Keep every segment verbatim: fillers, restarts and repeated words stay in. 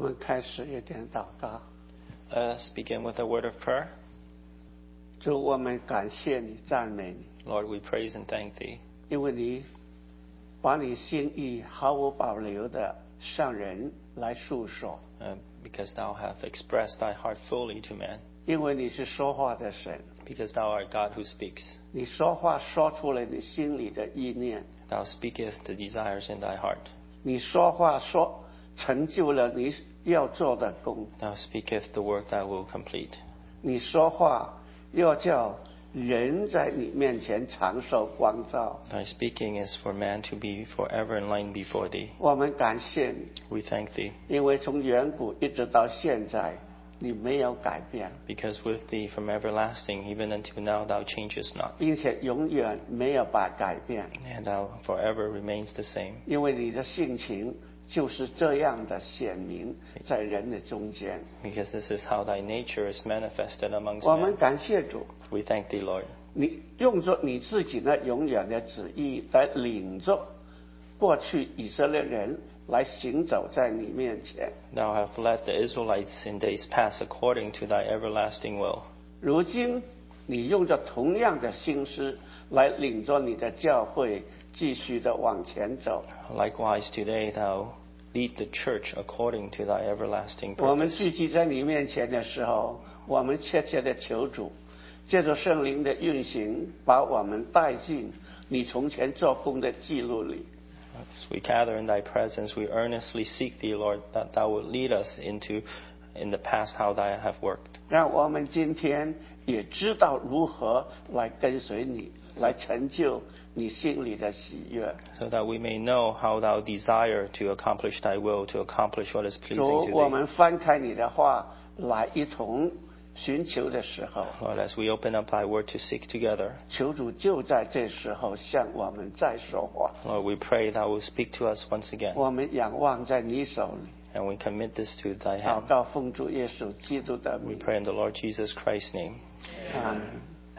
们开始一点祷告。 Let's begin with a word of prayer. 主，我们感谢你，赞美你， Lord, we praise and thank Thee, 因为你把你心意毫无保留的向人来诉说， uh, because Thou hast expressed Thy heart fully to man, 因为你是说话的神， because Thou art God who speaks. 你说话说出了你心里的意念， Thou speakest the desires in Thy heart. 你说话说成就了你要做的工， Thou speakest the work Thou will complete. 你说话要叫人在你面前长寿光照。 Thy speaking is for man to be forever in line before Thee. 我们感谢你， We thank Thee, 因为从远古一直到现在，你没有改变， because with Thee from everlasting, even until now, Thou changest not, 并且永远没有把改变， and Thou forever remains the same, 因为你的性情就是这样的显明在人的中间。 because this is how Thy nature is manifested amongst 我们 men. 感谢主， We thank Thee, Lord, 你用着你自己那永远的旨意来领着过去以色列人来行走在你面前。 Thou hast led the Israelites in days past according to Thy everlasting will. 如今你用着同样的心思来领着你的教会继续的往前走。 Likewise, today Thou lead the church according to Thy everlasting 我们 purpose. 聚集在你面前的时候，我们切切的求主，借着圣灵的运行，把我们带进你从前做工的记录里。 As we gather in Thy presence, we earnestly seek Thee, Lord, that Thou will lead us into, in the past, how Thou have worked. 让我们今天也知道如何来跟随你，来成就你心里的喜悦。 So that we may know how Thou desire to accomplish Thy will, to accomplish what is 主， pleasing to 我 Thee. 们翻开你的话来一同寻求的时候， Lord, as we open up Thy word to seek together, 求主就在这时候向我们再说话。 Lord, we pray Thou will speak to us once again, 我们仰望在你手里， and we commit this to Thy 祷 hand. 告奉主耶稣基督的 We 名。 pray in the Lord Jesus Christ's name. 阿门。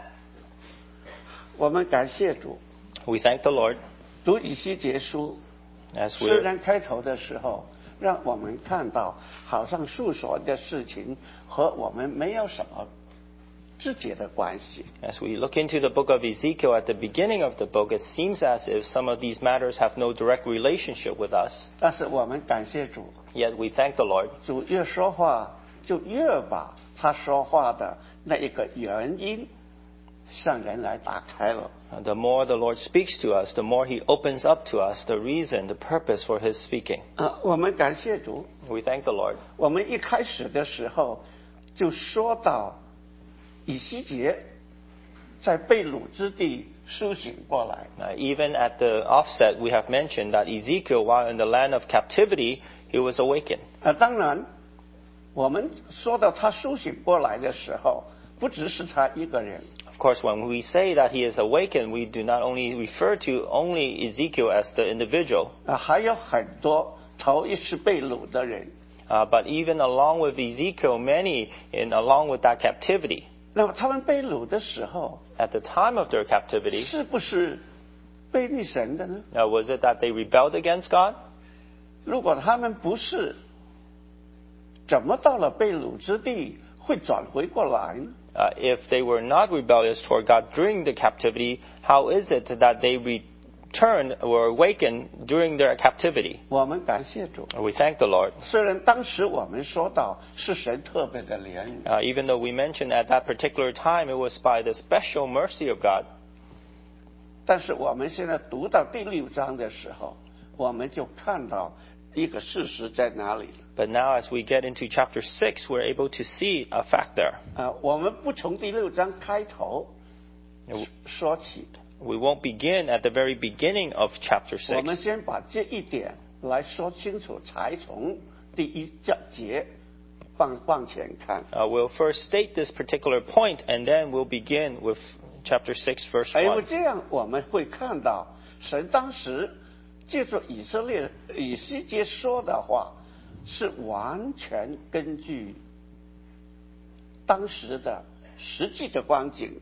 我们感谢主， We thank the Lord 读以西结书， as 虽 we 然开头的时候让我们看到好像诉说的事情和我们没有什么直接的关系， as we look into the book of Ezekiel at the beginning of the book, it seems as if some of these matters have no direct relationship with us. 但是我们感谢主， Yet we thank the Lord 主越说话就越把他说话的那一个原因向人来打开了。 Uh, The more the Lord speaks to us, the more He opens up to us the reason, the purpose for His speaking. 啊，我们感谢主， We thank the Lord. 我们一开始的时候就说到以西结在被掳之地苏醒过来， Uh, even at the offset, we have mentioned that Ezekiel, while in the land of captivity, he was awakened. 啊，当然，我们说到他苏醒过来的时候，不只是他一个人， Of course, when we say that he is awakened, we do not only refer to only Ezekiel as the individual, 啊，还有很多头一次被掳的人。 uh, but even along with Ezekiel, many in along with that captivity, 那么他们被掳的时候， at the time of their captivity, 是不是背逆神的呢？ uh, was it that they rebelled against God? 如果他们不是，怎么到了被掳之地会转回过来呢？ Uh, if they were not rebellious toward God during the captivity, how is it that they returned or awakened during their captivity? 我们感谢主。 We thank the Lord. 虽然当时我们说到是神特别的怜悯， Uh, even though we mentioned at that particular time it was by the special mercy of God, 但是我们现在读到第六章的时候，我们就看到一个事实在哪里。 but now as we get into chapter six, we're able to see a fact there. 啊，我们不从第六章开头 We 说起， we won't begin at the very beginning of chapter 我们 six. 先把这一点来说清楚，才从第一节往往前看。 Uh, we'll first state this particular point, and then we'll begin with chapter six, verse 因为 one. 这样我们会看到，神当时借着以色列以西结说的话，是完全根据当时的实际的光景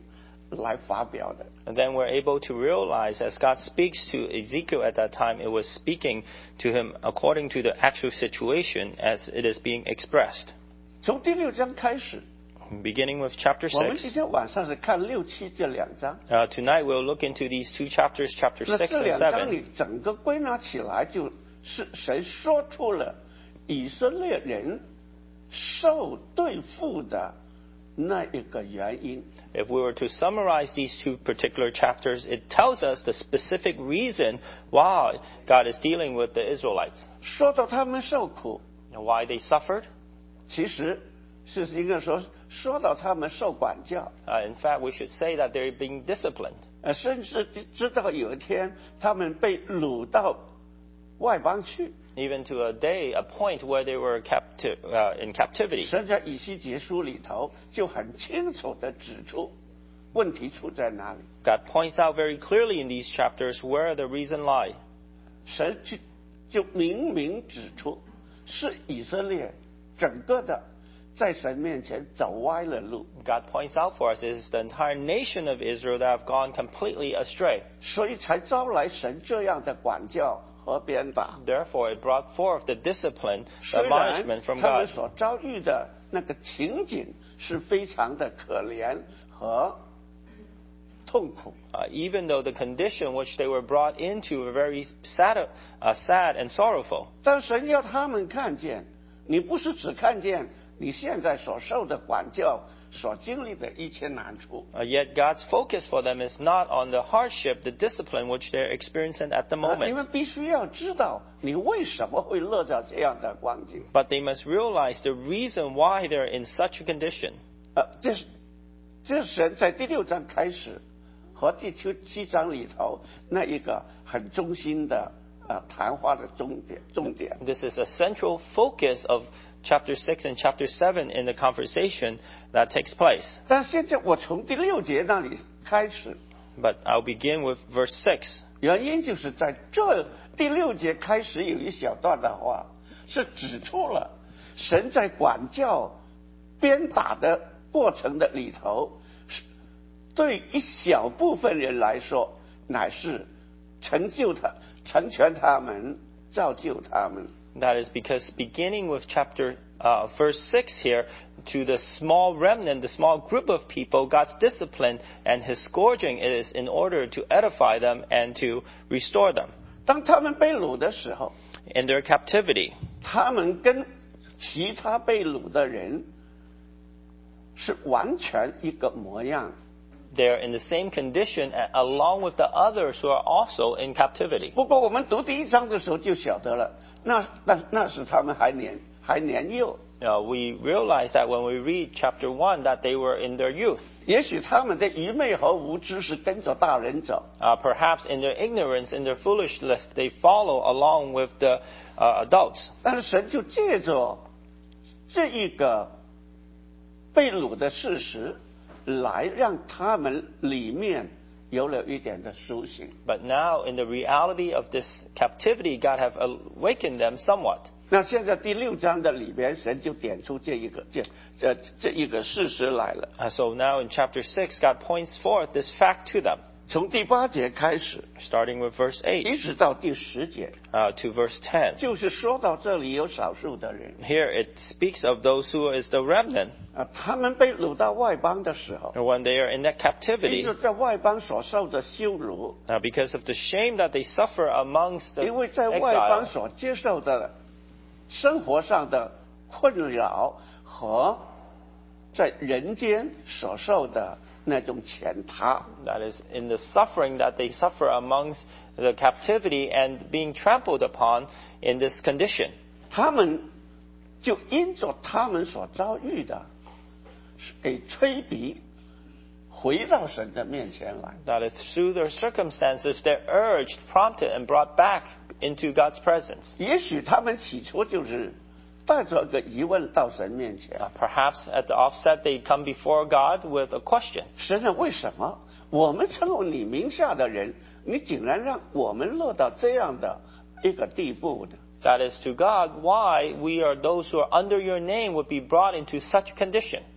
来发表的。 And then we're able to realize as God speaks to Ezekiel at that time, it was speaking to him according to the actual situation as it is being expressed. 从第六章开始， Beginning with chapter 我们今 six. 天晚上是看六七这两章。 Uh, tonight we'll look into these two chapters, chapter 那 six 这 and 两章 seven. 里整个归纳起来，就是神说出了以色列人受对付的那一个原因。 If we were to summarize these two particular chapters, it tells us the specific reason why God is dealing with the Israelites 说到他们受苦， and why they suffered. 其实是应该说说到他们受管教， Uh, in fact, we should say that they're being disciplined. 呃，甚至知道有一天他们被掳到外邦去。 Even to a day, a point where they were capti- uh, in captivity. 神在以西结书里头就很清楚地指出问题出在哪里。 God points out very clearly in these chapters where the reason lies. 神就就明明指出，是以色列整个的在神面前走歪了路， God points out for us is the entire nation of Israel that have gone completely astray. 所以才招来神这样的管教和鞭打。 Therefore, it brought forth the discipline, 虽 the 然 admonishment from 他们 God. 所遭遇的那个情景是非常的可怜和痛苦， Uh, even though the condition which they were brought into were very sad, uh, sad and sorrowful. 但神要他们看见，你不是只看见你现在所受的管教所经历的一切难处， Uh, yet God's focus for them is not on the hardship, the discipline which they're experiencing at the 啊你 moment. 们必须要知道你为什么会落在这样的光景。 But they must realize the reason why they're in such a condition. 呃，这是这是神在第六章开始和第七七章里头那一个很中心的呃谈话的重点重点。 This is a central focus of chapter six and chapter seven in the conversation that takes place. 但现在我从第六节那里开始， But I'll begin with verse six. 原因就是在这第六节开始有一小段的话，是指出了神在管教、鞭打的过程的里头，是对一小部分人来说，乃是成就他、成全他们、造就他们。 That is because beginning with chapter uh, verse six here, to the small remnant, the small group of people, God's discipline and His scourging is in order to edify them and to restore them. 当他们被掳的时候， In their captivity, 他们跟其他被掳的人是完全一个模样。 they're in the same condition a- along with the others who are also in captivity. 不过我们读第一章的时候就晓得了，那那那是他们还年还年幼， Uh, we realize that when we read chapter one that they were in their youth. 也许他们的愚昧和无知是跟着大人走， Uh, perhaps in their ignorance, in their foolishness, they follow along with the uh, adults. 但是神就借着这一个被掳的事实，来让他们里面有了一点的苏醒。 But now, in the reality of this captivity, God have awakened them somewhat. 那现在第六章的里边，神就点出这一个这这这一个事实来了。 Uh, so now in chapter six, God points forth this fact to them, 从第八节开始， starting with verse 一 eight 直到第十节， uh, to verse ten. 就是说到这里有少数的人 Here it speaks of those who is the remnant. 啊，他们被掳到外邦的时候， And when they are in that 因 captivity, 为在外邦所受的羞辱， uh, because of the shame that they suffer amongst the 因为在外邦 exile, 所接受的生活上的困扰和在人间所受的那种践踏， that is in the suffering that they suffer amongst the captivity and being trampled upon in this condition. 他们就因着他们所遭遇的，给催逼回到神的面前来。 That is through their circumstances, they're urged, prompted, and brought back into God's presence. 也许他们起初就是带着个疑问到神面前 Uh,，perhaps at the offset, they come before God with a question. 神啊，为什么我们称为你名下的人，你竟然让我们落到这样的一个地步呢？ That is to God, why we are those who are under your name would be brought into such condition.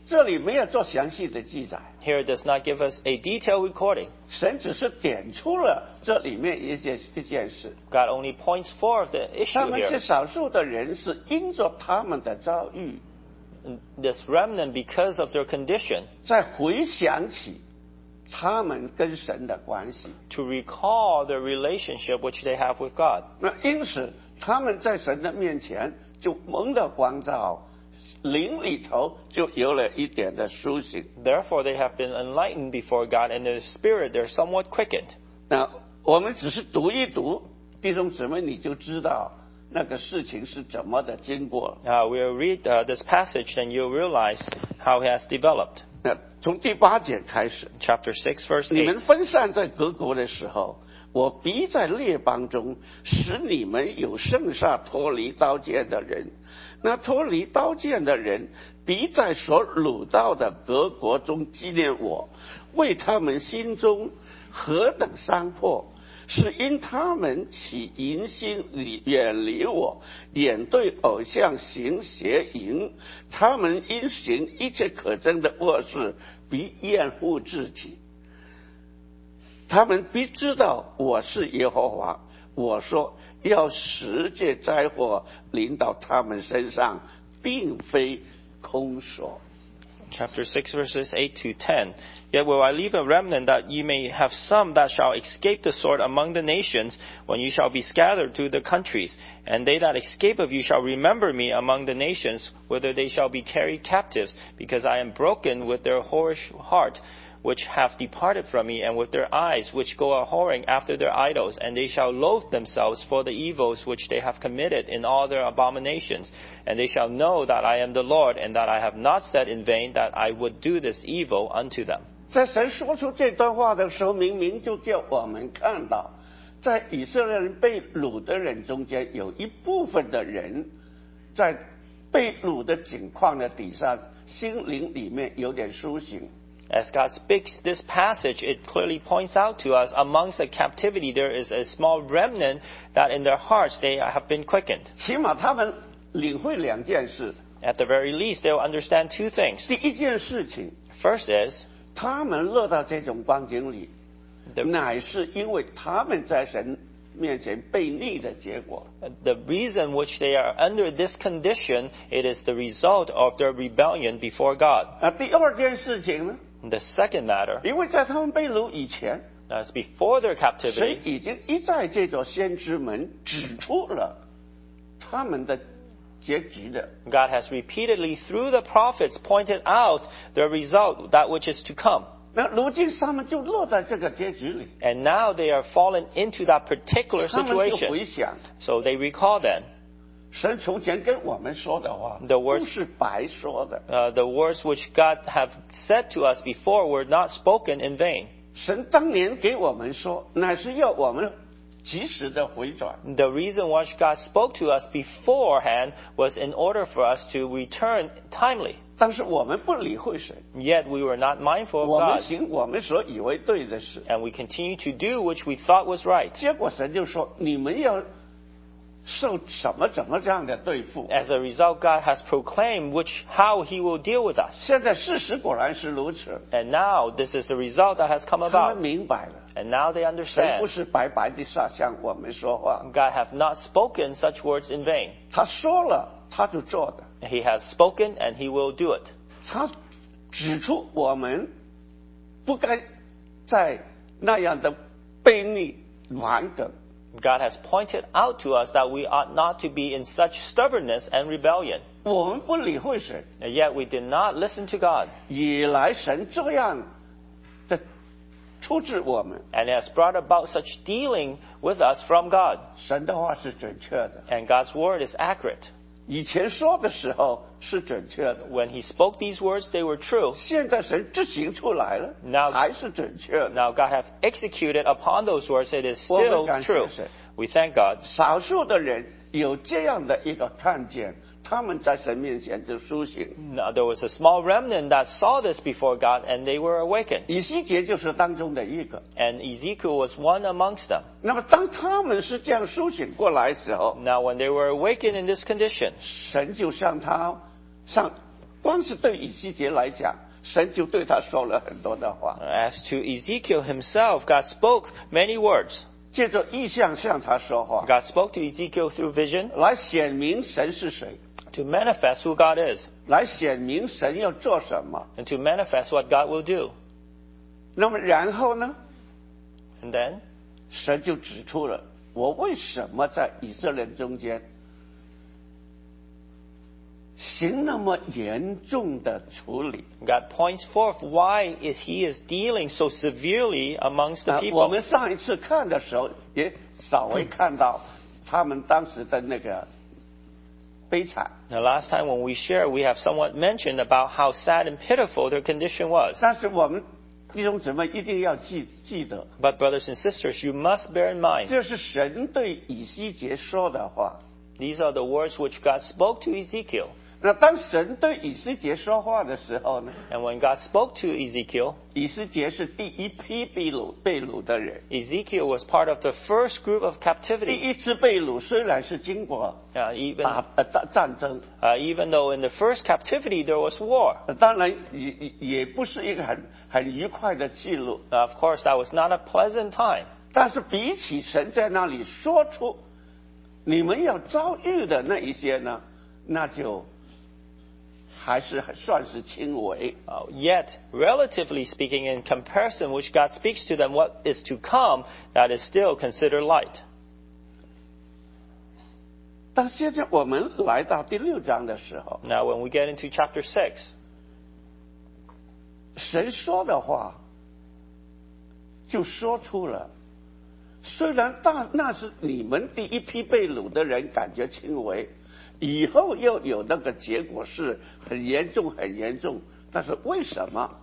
这里没有做详细的记载， Here it does not give us a detailed recording. 神只是点出了这里面一件一件事。 God only points forth the 他 issue 们这 here. 少数的人是因着他们的遭遇， This remnant, because of their condition, 再回想起他们跟神的关系。 to recall the relationship which they have with God. 那因此他们在神的面前就蒙了光照，灵里头就有了一点的苏醒。 Therefore, they have been enlightened before God, and in their spirit, they're somewhat quickened. 那我们只是读一读，弟兄姊妹你就知道那个事情是怎么的经过了。 Uh, we'll read uh, this passage, and you'll realize how it has developed. 那从第八节开始， Chapter six, verse 你 eight. 们分散在各国的时候，我必在列邦中使你们有剩下脱离刀剑的人。那脱离刀剑的人，必在所掳到的各国中纪念我，为他们心中何等伤迫，是因他们起淫心离远离我，眼对偶像行邪淫，他们因行一切可憎的恶事，必厌恶自己。他们必知道我是耶和华。我说要十界灾祸临到他们身上，并非空说。 Chapter six, verses eight to ten. Yet will I leave a remnant, that ye may have some that shall escape the sword among the nations, when ye shall be scattered to the countries. And they that escape of you shall remember me among the nations, whither they shall be carried captives, because I am broken with their whorish heart, which have departed from me, and with their eyes, which go a-whoring after their idols. And they shall loathe themselves for the evils which they have committed in all their abominations. And they shall know that I am the Lord, and that I have not said in vain that I would do this evil unto them. 在神说出这段话的时候，明明就叫我们看到，在以色列人被掳的人中间，有一部分的人在被掳的境况的底下，心灵里面有点苏醒。 As God speaks this passage, it clearly points out to us, amongst the captivity there is a small remnant that in their hearts they have been quickened. 起码他们领会两件事。 At the very least, they will understand two things. 第一件事情， First is, 他们落到这种光景里， the, 乃是因为他们在神面前悖逆的结果。 the reason which they are under this condition, it is the result of their rebellion before God. 啊，第二件事情呢？ The second matter, 因为在他们被掳以前， as before their 神 captivity, 已经一再这座先知们指出了他们的结局的。 God has repeatedly, through the prophets, pointed out the result, that which is to come. 那如今他们就落在这个结局里， And now they are fallen into that particular 他们就 situation. 回想 So they recall then, 神从前跟我们说的话， The words- 不是白说的。 uh, the words which God have said to us before were not spoken in vain. 神当年给我们说，乃是要我们及时的回转。 The reason why God spoke to us beforehand was in order for us to return timely. 但是我们不理会神， Yet we were not mindful of 我们 God, 行我们所以为对的事， and we continue to do which we thought was right. 结果神就说：“你们要受什么怎么这样的对付。” As a result, God has proclaimed which how He will deal with us. 现在事实果然是如此， And now this is the result that has come 他们 about. 明白了， And now they 神不 understand. 是白白的向向我们说话， God hath not spoken such words in vain. 他说了他就做的， He has spoken and He will do it. 他指出我们不该在那样的悖逆顽梗。 God has pointed out to us that we ought not to be in such stubbornness and rebellion. 我们不理会神， And yet we did not listen to God. 以来神这样的处置我们， And it has brought about such dealing with us from God. 神的话是准确的， And God's word is accurate. 以前说的时候是准确的， When He spoke these words, they were true. 现在神执行出来了， Now- 还是准确的。 Now God hath executed upon those words, it is 我们 still 感谢 true. 神。 We thank God. 少数的人有这样的一个看见，他们在神面前就苏醒。 Now there was a small remnant that saw this before God, and they were awakened. 以西结就是当中的一个。 And Ezekiel was one amongst them. 那么当他们是这样苏醒过来的时候， Now when they were awakened in this condition, 神就向他向光是对以西结来讲，神就对他说了很多的话。 As to Ezekiel himself, God spoke many words. 借着意象向他说话， God spoke to Ezekiel through vision 来显明神是谁， to manifest who God is 来显明神要做什么。 and to manifest what God will do. 那么然后呢， And then 神就指出了我为什么在以色列中间行那么严重的处理。 God points forth why is He is dealing so severely amongst the 啊 people. 我们上一次看的时候也稍微看到他们当时的那个悲惨， Now, last time when we shared, we have somewhat mentioned about how sad and pitiful their condition was. 但是我们弟兄姊妹一定要记记得， But brothers and sisters, you must bear in mind, 这是神对以西结说的话。 these are the words which God spoke to Ezekiel. 那当神对以西结说话的时候呢， And when God spoke to Ezekiel, 以西结是第一批被掳被掳的人。 Ezekiel was part of the first group of 第 captivity. 一次被掳虽然是经过 Uh, even, 打呃战战争， uh, even though in the first captivity there was war. 呃当然也也也不是一个很很愉快的记录。 Now, of course, that was not a pleasant time. 但是比起神在那里说出你们要遭遇的那一些呢，那就还是很算是轻微。 Uh, yet, relatively speaking, in comparison, which God speaks to them, what is to come, that is still considered light. 但现在我们来到第六章的时候， Now, when we get into chapter six, 神说的话就说出了，虽然大那是你们第一批被掳的人感觉轻微，以后又有那个结果是很严重很严重，但是为什么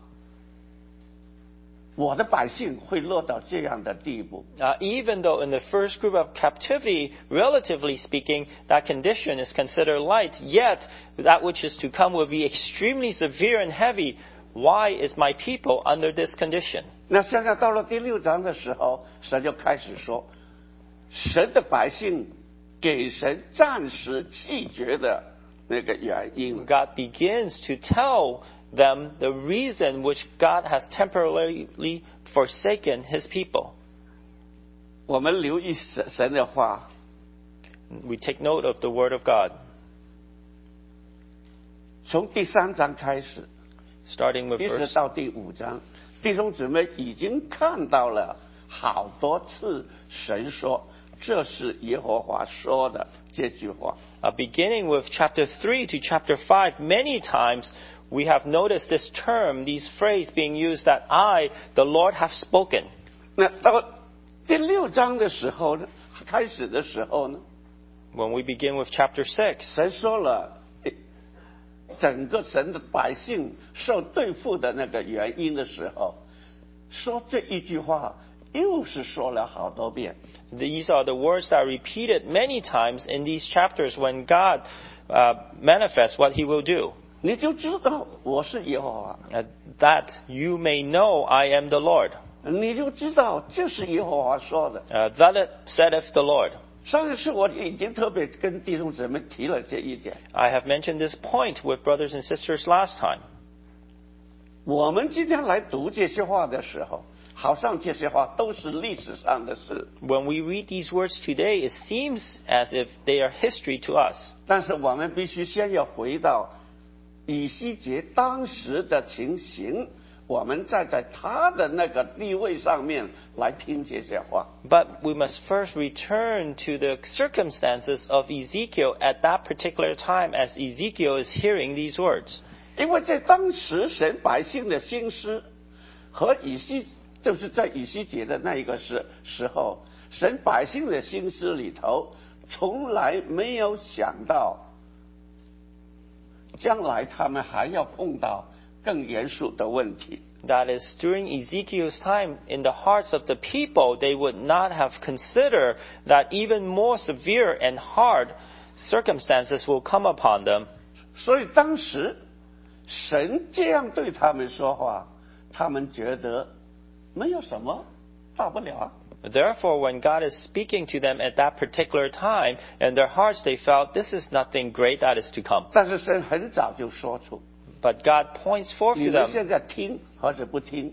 我的百姓会落到这样的地步？ uh, even though in the first group of captivity, relatively speaking, that condition is considered light, yet that which is to come will be extremely severe and heavy. Why is my people under this condition? 那现在到了第六章的时候，神就开始说，神的百姓给神暂时弃绝的那个原因。 God begins to tell them the reason which God has temporarily forsaken His people. 我们留意神神的话， We take note of the Word of God, 从第三章开始， starting with 一直 verse 到第五章，弟兄姊妹已经看到了好多次神说这是耶和华说的这句话。 Uh, beginning with chapter three to chapter five, many times we have noticed this term, these phrase being used that I, the Lord, have spoken. 那到第六章的时候呢，开始的时候呢， When we begin with chapter six, 神说了诶整个神的百姓受对付的那个原因的时候，说这一句话又是说了好多遍。 these are the words that are repeated many times in these chapters when God uh, manifests what He will do. 你就知道我是耶和华， Uh, that you may know I am the Lord. 你就知道这是耶和华说的。 Uh, that it saith the Lord. 上一次我已经特别跟弟兄姊妹提了这一点。 I have mentioned this point with brothers and sisters last time. 我们今天来读这些话的时候，好像这些话都是历史上的事， When we read these words today, it seems as if they are history to us. 但是我们必须先要回到以西结当时的情形，我们再在他的那个地位上面来听这些话。 But we must first return to the circumstances of Ezekiel at that particular time as Ezekiel is hearing these words. 因为在当时神百姓的心思和以西，就是在以西结的那一个时时候，神百姓的心思里头，从来没有想到将来他们还要碰到更严肃的问题。 That is, during Ezekiel's time, in the hearts of the people, they would not have considered that even more severe and hard circumstances will come upon them. 所以当时神这样对他们说话，他们觉得没有什么大不了啊。 Therefore, when God is speaking to them at that particular time, in their hearts they felt this is nothing great that is to come. 但是神很早就说出， But God points forth 你 to 们 them 现在听还是不听？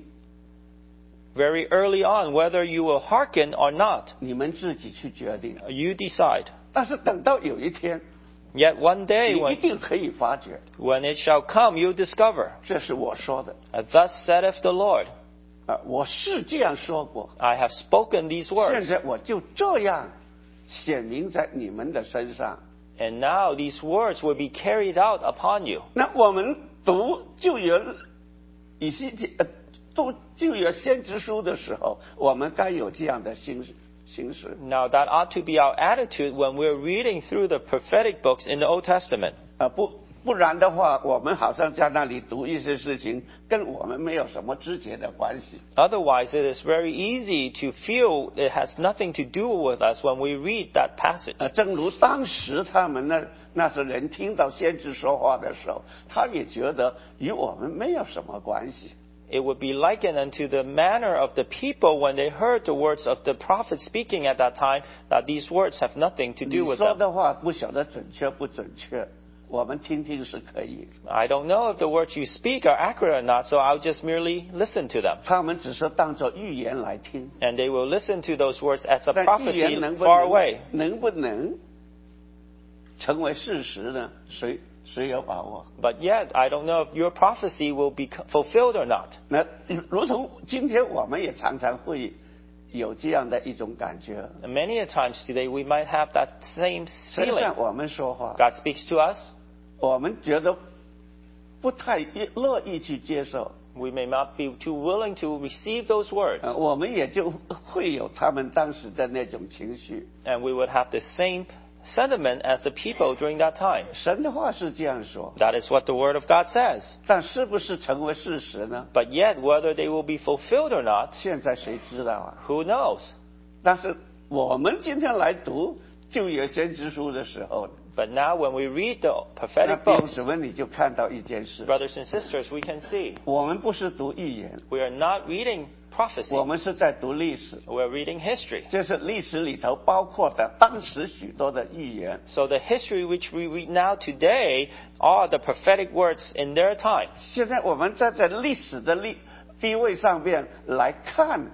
very early on whether you will hearken or not. 你们自己去决定。 You decide. 但是等到有一天， Yet one 你 day 一 when, 定可以发觉， when it shall come, you discover. 这是我说的 Thus saith the Lord, 啊，我是这样说过。 I have spoken these 现 words. 在我就这样显明在你们的身上。 And now these words will be carried out upon you. 那我们读旧约以西结呃读旧约先知书的时候，我们该有这样的心心识。 Now that ought to be our attitude when we're reading through the prophetic books in the Old Testament. 啊，不不然的话，我们好像在那里读一些事情，跟我们没有什么直接的关系。 Otherwise, it is very easy to feel it has nothing to do with us when we read that passage. 呃，正如当时他们那那些人听到先知说话的时候，他也觉得与我们没有什么关系。 It would be likened unto the manner of the people when they heard the words of the prophet speaking at that time, that these words have nothing to 你 do with 说 them. 的话不晓得准确不准确，我们听听是可以。 I don't know if the words you speak are accurate or not, so I'll just merely listen to them. 他们只是当作预言来听， And they will listen to those words as a 但预 prophecy 言能不 far 能 away. 能不能成为事实呢？谁谁有把握？ But yet, I don't know if your prophecy will be fulfilled or not. 那如同今天我们也常常会有这样的一种感觉。 And many a times today, we might have that same 神 feeling. 向我们说话， God speaks to us. 我们觉得不太乐意去接受， We may not be too willing to receive those words. 呃，我们也就会有他们当时的那种情绪。 And we would have the same sentiment as the people during that time. 神的话是这样说， That is what the Word of God says. 但是不是成为事实呢？ But yet, whether they will be fulfilled or not, 现在谁知道啊？ who knows? 但是我们今天来读旧约先知书的时候， But now when we read the 那 prophetic 弟兄 books, 姊妹你就看到一件事， brothers and sisters, we can see 我们不是读预言， we are not reading prophecy. 我们是在读历史。 We're reading history. 这是历史里头包括的当时许多的预言。 So the history which we read now today are the prophetic words in their time. 现在我们站在历史的立地位上面来看，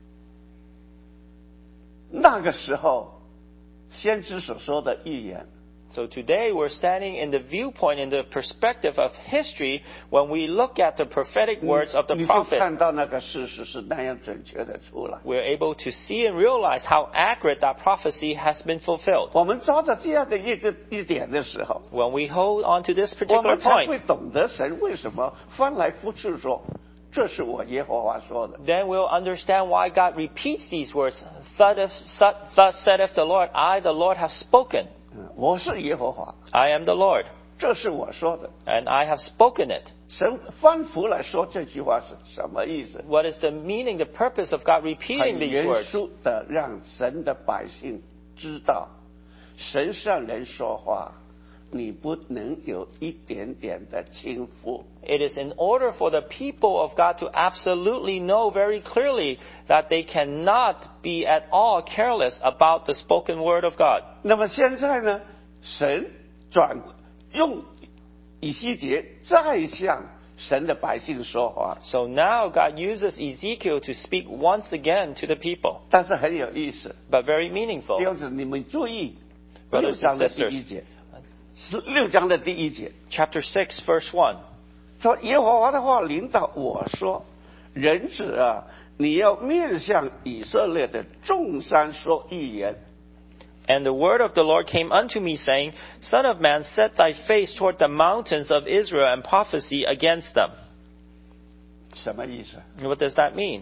那个时候先知所说的预言， So today we're standing in the viewpoint, in the perspective of history, when we look at the prophetic words of the 你就 prophet. 看到那个事实是那样准确的出来。 We're able to see and realize how accurate that prophecy has been fulfilled. 我们抓着这样的一个一点的时候， When we hold on to this 我 particular 们才会 point, 懂得神为什么翻来覆去说，这是我耶和华说的。 then we'll understand why God repeats these words. Thus thus saith the Lord, I, the Lord, have spoken. 嗯，我是耶和华， I am the Lord, 这是我说的。 and I have spoken it. 神反复来说这句话是什么意思？ What is the meaning, the purpose of God 很 repeating these 严 words? 肃的让神的百姓知道，神向人说话，你不能有一点点的轻浮。 It is in order for the people of God to absolutely know very clearly that they cannot be at all careless about the spoken word of God. 那么现在呢，神转用以西结再向神的百姓说话， So now God uses Ezekiel to speak once again to the people, 但是很有意思。 but very meaningful. 弟兄姊妹，你们注意 Brothers 六 and 章的第 sisters. 一节，是六章的第一节。 Chapter six, verse one. 说耶和华的话临到我说，人子啊，你要面向以色列的众山说预言。 And the word of the Lord came unto me, saying, Son of man, set thy face toward the mountains of Israel and prophesy against them. 什么意思？ What does that mean?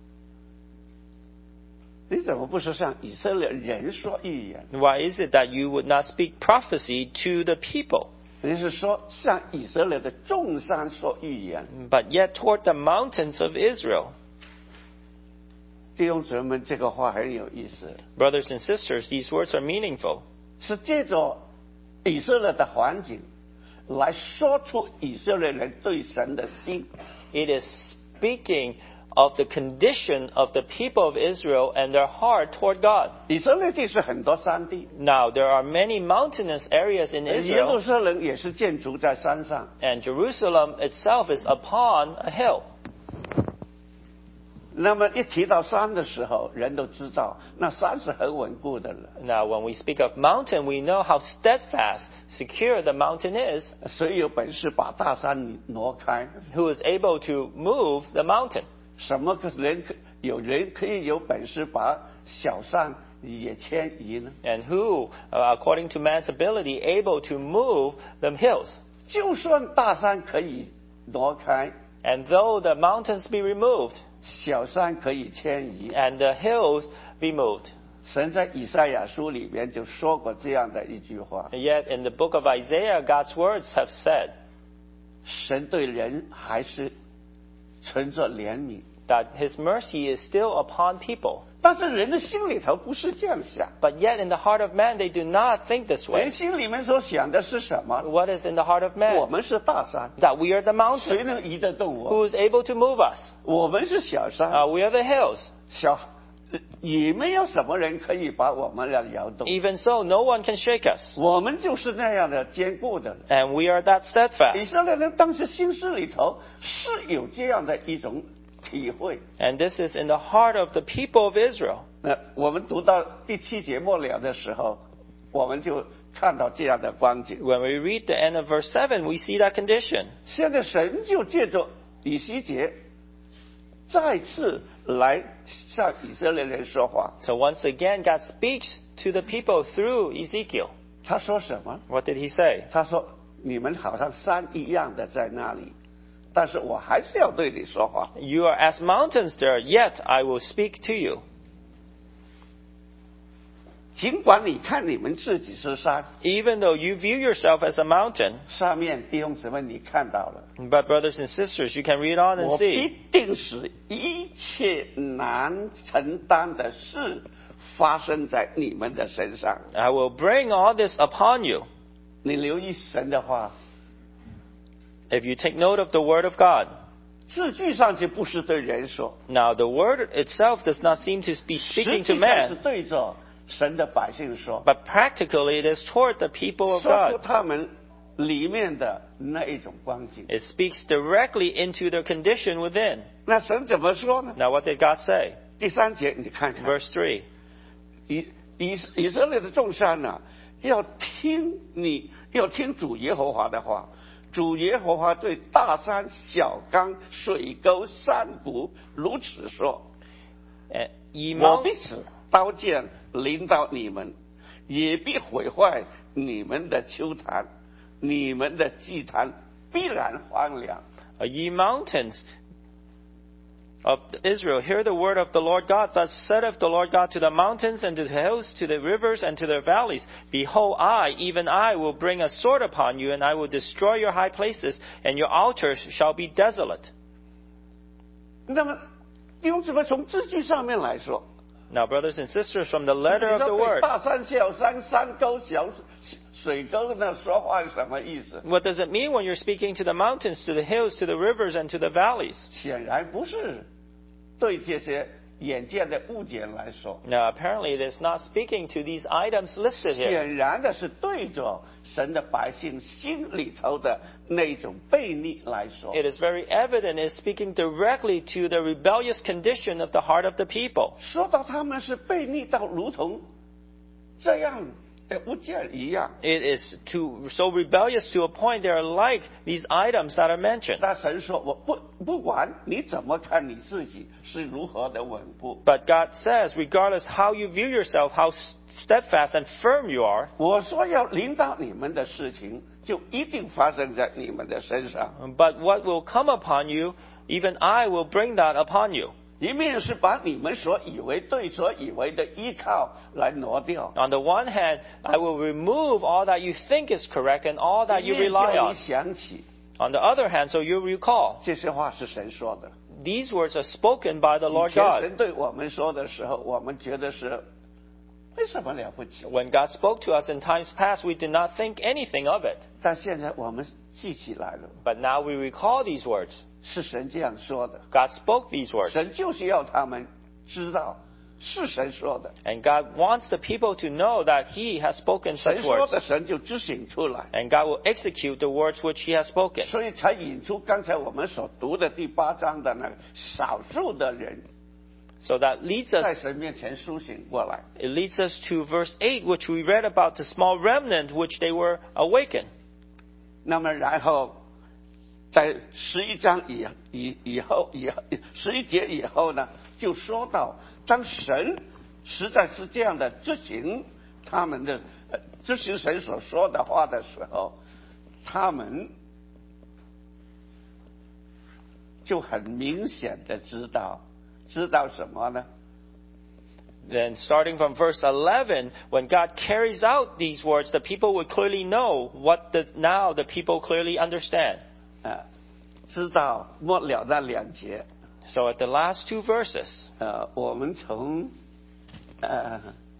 你怎么不是向以色列人说预言？ Why is it that you would not speak prophecy to the people, 你是说向以色列的众山说预言？ but yet toward the mountains of Israel? 弟兄姊妹们，这个话很有意思， Brothers and sisters, these words are meaningful. 是借着以色列的环境来说出以色列人对神的心。 It is speaking of the condition of the people of Israel and their heart toward God. 以色列地是很多山地， Now, there are many mountainous areas in 耶路 Israel, 撒冷也是建筑在山上。 and Jerusalem itself is upon a hill. 那么一提到山的时候，人都知道那山是很稳固的了。 Now, when we speak of mountain, we know how steadfast, secure the mountain is. 谁有本事把大山挪开？ Who is able to move the mountain? 什么个人可有人可以有本事把小山也迁移呢？ And who, uh, according to man's ability, able to move the hills? 就算大山可以挪开， And though the mountains be removed, 小山可以迁移。 and the hills be moved. 神在以赛亚书里边就说过这样的一句话： Yet in the book of Isaiah, God's words have said 神对人还是存着怜悯， that His mercy is still upon people. 但是人的心里头不是这样想。 But yet in the heart of man, they do not think this 人 way. 心里面所想的是什么？ What is in the heart of 我 man? 们是大山， That we are the 谁 mountain. 能移得动我？ Who is able to move us? 我们是小山， Uh, we are the hills. 小也没有什么人可以把我们来摇动。 Even so, no one can shake us. 我们就是那样的坚固的。 And we are that 以 steadfast. 色列人当时心思里头是有这样的一种体会。 And this is in the heart of the people of Israel. 那我们读到第七节末了的时候，我们就看到这样的光景。 When we read the end of verse seven, we see that condition. 现在神就借着以西结再次来向以色列人说话。 So once again, God speaks to the people through Ezekiel. 他说什么？ What did he say? 他说：“你们好像山一样的在那里，但是我还是要对你说话。 You are as mountains there, yet I will speak to you. 尽管你看你们自己是山， Even though you view yourself as a mountain, 上面弟兄姊妹你看到了， but brothers and sisters, you can read on and 我 see. 必定使一切难承担的事发生在你们的身上。 I will bring all this upon you. 你留意神的话， If you take note of the word of God. 字句上就不是对人说， Now, the word itself does not seem to be 实 speaking to 际上是 man, 对着神的百姓说， but practically it is toward the people of 说出 God. 他们里面的那一种光景。 It speaks directly into their condition within. 那神怎么说呢？ Now, what did God say? 第三节你看看， Verse three. 以以以色列的众山呐、要听你要听主耶和华的话。主耶和华对大山、小冈、水沟、山谷如此说： Uh, ye 我 mount- 必使刀剑临到你们，也必毁坏你们的丘坛，你们的祭坛必然荒凉。 Uh, ye mountains of Israel, hear the word of the Lord God. Thus saith the Lord God to the mountains and to the hills, to the rivers and to the valleys. Behold, I, even I, will bring a sword upon you, and I will destroy your high places, and your altars shall be desolate. 那么弟兄姊妹，从字句上面来说， Now, brothers and sisters, from the letter 你 of 说 the 对 word, 大山、小山、山沟、小水沟那说话是什么意思？ what does it mean when you're speaking to the mountains, to the hills, to the rivers, and to the valleys? 显然不是对这些眼见的物件来说， Now, apparently, it is not speaking to these items listed here. 显然的是对着神的百姓心里头的那种悖逆来说。 It is very evident it's speaking directly to the rebellious condition of the heart of the people. 说到他们是悖逆到如同这样的物件一样， It is to so rebellious to a point they are like these items that are mentioned. 那神说：“我不不管你怎么看你自己是如何的稳固， But God says, regardless how you view yourself, how steadfast and firm you are, 我说要临到你们的事情，就一定发生在你们的身上。 but what will come upon you, even I will bring that upon you. 一面是把你们所以为对、所以为的依靠来挪掉， On the one hand, I will remove all that you think is correct and all that 一 you 面 rely 叫你 on. 想起 On the other hand, so you recall, 这些话是神说的。 these words are spoken by the 以 Lord 前 God. 神对我们说的时候，我们觉得是没什么了不起。 When God spoke to us in times past, we did not think anything of it. 但现在我们记起来了， But now we recall these words. 是神这样说的， God spoke these words. 神就是要他们知道是神说的， And God wants the people to know that He has spoken 神 such 说 words. 的神就执行出来， And God will execute the words which He has spoken. 所以才引出刚才我们所读的第八章的那个少数的人 So that leads 在 us, 神面前苏醒过来。 it leads us to verse eight, which we read about the small remnant which they were awakened. 那么然后在十一章以以以后以后十一节以后呢，就说到当神实在是这样的执行他们的呃执行神所说的话的时候，他们就很明显的知道知道什么呢？ Then starting from verse eleven, when God carries out these words, the people would clearly know what the, now the people clearly understand. 呃，知道末了那两节， So at the last two verses, 呃，我们从呃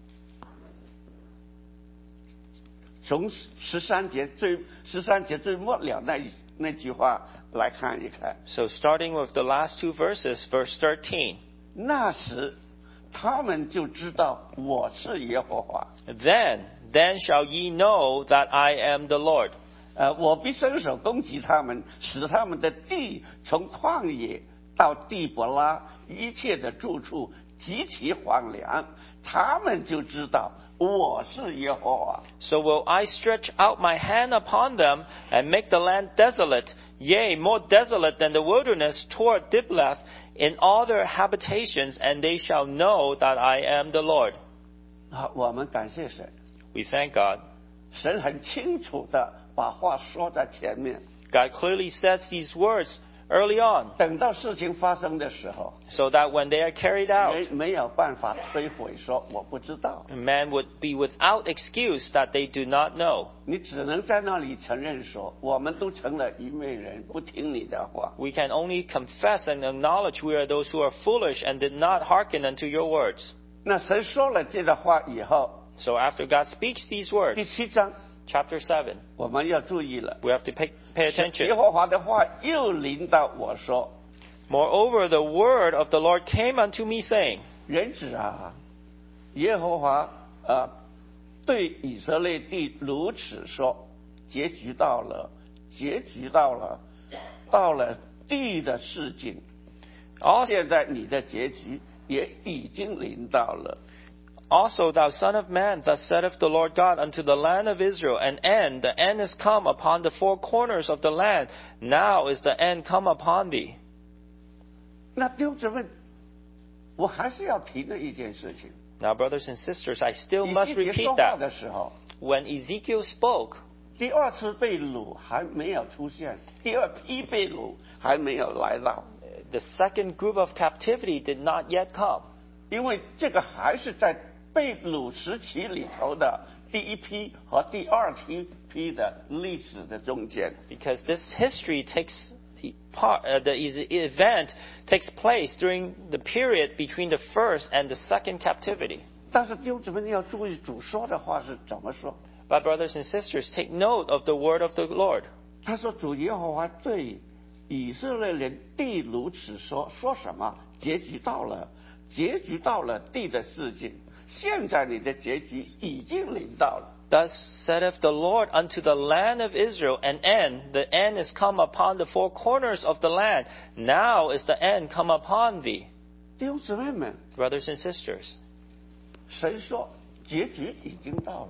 从十三节最十三节最末了那一那句话来看一看。 so starting with the last two verses, verse thirteen, 那时他们就知道我是耶和华。 then, then shall ye know that I am the Lord. 呃，我必伸手攻击他们，使他们的地从旷野到地伯拉一切的住处极其荒凉，他们就知道我是耶和华。 So will I stretch out my hand upon them and make the land desolate, yea, more desolate than the wilderness toward Diblath in all their habitations, and they shall know that I am the Lord. 啊，我们感谢神， We thank God. 神很清楚的把话说在前面， God clearly says these words early on, 等到事情发生的时候， so that when they are carried out, 没没有办法推诿说我不知道， man would be without excuse that they do not know. 你只能在那里承认说，我们都成了愚昧人，不听你的话。 We can only confess and acknowledge we are those who are foolish and did not hearken unto your words. 那神说了这个话以后， So after God speaks these 第 words, 七章 chapter seven, 我们要注意了， we have to pay, pay 耶 attention. 和华的话又临到我说， Moreover, the word of the Lord came unto me, saying, 人子啊，耶和华呃对以色列地如此说，结局到了，结局到了，到了地的事境， Also, 现在你的结局也已经临到了。 also, thou son of man, thus saith the Lord God unto the land of Israel, an end, the end is come upon the four corners of the land. Now is the end come upon thee. 那弟兄姊妹，我还是要提的一件事情， Now, brothers and sisters, I still 以 must 西结 repeat 说话 that. 的时候， When Ezekiel spoke, 第二次被掳还没有出现，第二批被掳还没有来到， the second group of captivity did not yet come. 因为这个还是在被掳时期里头的第一批和第二批批的历史的中间。 Because this history takes part, uh, the is- event takes place during the period between the first and the second captivity. 但是弟兄姊妹，你要注意主说的话是怎么说。 But brothers and sisters, take note of the word of the Lord. 他说：“主耶和华对以色列人地如此说，说什么？结局到了，结局到了地的事情。现在你的结局已经临到了。 Thus saith the Lord unto the land of Israel, an end, the end is come upon the four corners of the land. Now is the end come upon thee. ” 弟兄姊妹们， Brothers and sisters, 神说结局已经到了，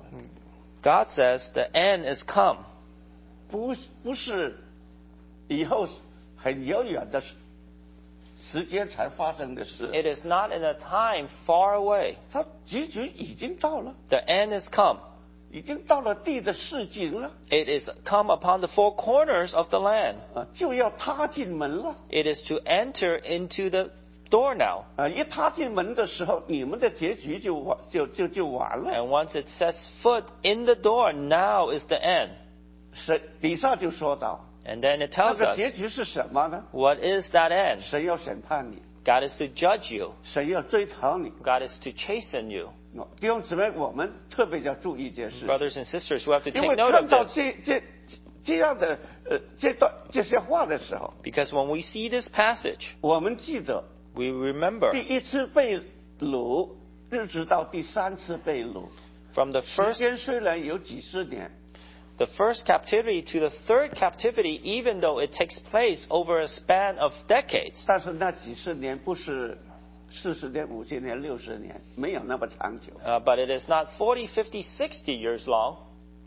God says the end is come. 不不是以后很遥远的时时间才发生的事。 It is not in a time far away. 他结局已经到了， The end is come. 已经到了地的市井了， It is come upon the four corners of the land. 啊，就要踏进门了。 It is to enter into the door now. 啊，一踏进门的时候，你们的结局就完，就就就完了。 And once it sets foot in the door, now is the end. 神底下就说到， And then it 那 tells 个 us, 结局是什么呢？ what is that end? 神要审判你， God is to judge you. 神要追讨你， God is to chasten you. 弟兄姊妹，我们特别要注意一件事， Brothers and sisters, we have to 因为 take note 看 of 到 this. 这这这样的呃这段这些话的时候， Because when we see this passage, 我们记得 we remember 第一次被掳，一直到第三次被掳， from the 时 first 间虽然有几十年， the first captivity to the third captivity, even though it takes place over a span of decades. 但是那几十年不是四十年、五十年、六十年，没有那么长久。 Uh, but it is not forty, fifty, sixty years long,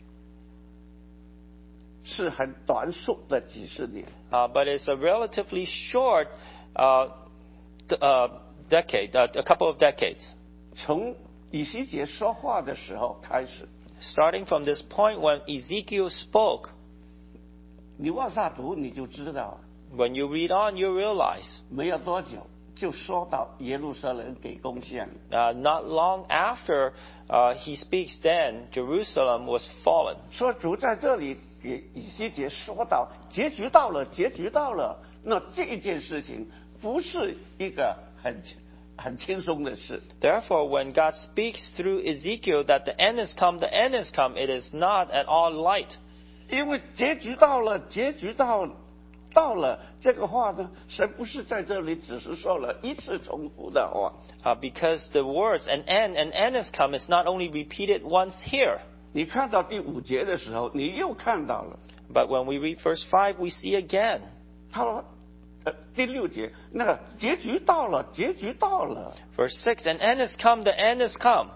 是很短促的几十年。 uh, but it's a relatively short uh, d- uh, decade, uh, a couple of decades. 从以西结说话的时候开始， Starting from this point when Ezekiel spoke, 你往下读你就知道， when you read on, you realize 没有多久就说到耶路撒冷给攻陷了。 uh, not long after uh, he speaks, then Jerusalem was fallen. 说主在这里给以西结说到结局到了，结局到了。那这一件事情不是一个很很轻松的事。 Therefore, when God speaks through Ezekiel that the end has come, the end has come, it is not at all light. 因为结局到了，结局到到了这个话呢，神不是在这里只是说了一次重复的话。 Uh, because the words an end, an end has come is not only repeated once here, 你看到第五节的时候，你又看到了。 but when we read verse five, we see again. 他说，呃，第六节那个结局到了，结局到了。 Verse six, an end has come, the end has come.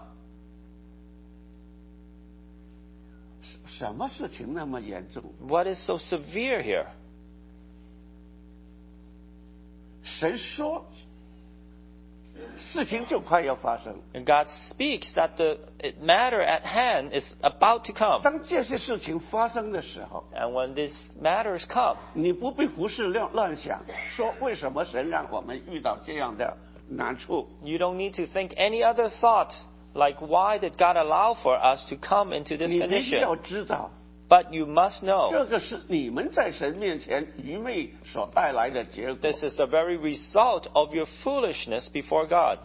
什么事情那么严重？ What is so severe here? 神说，事情就快要发生。 And God speaks that the matter at hand is about to come. 当这些事情发生的时候， And when these matters come, 你不必胡思乱乱想，说为什么神让我们遇到这样的难处？ you don't need to think any other thought, like why did God allow for us to come into this 你必须要 condition? 知道， But you must know 这个是你们在神面前愚昧所带来的结果。 this is the very result of your foolishness before God.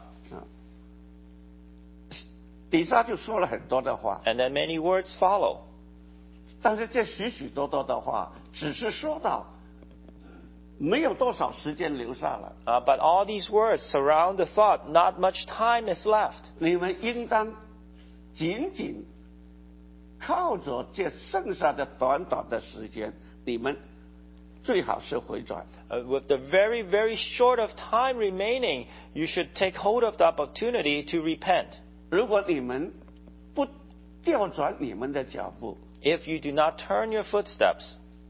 底下就说了很多的话， And then many words follow. 但是这许许多多的话，只是说到，没有多少时间留下了。 Uh, but all these words surround the thought, not much time is left. 你们应当紧紧靠着这剩下的短短的时间，你们最好是回转。 Uh, with the very, very short of time remaining, you should take hold of the opportunity to repent. 如果你们不调转你们的脚步， If you do not turn your footsteps,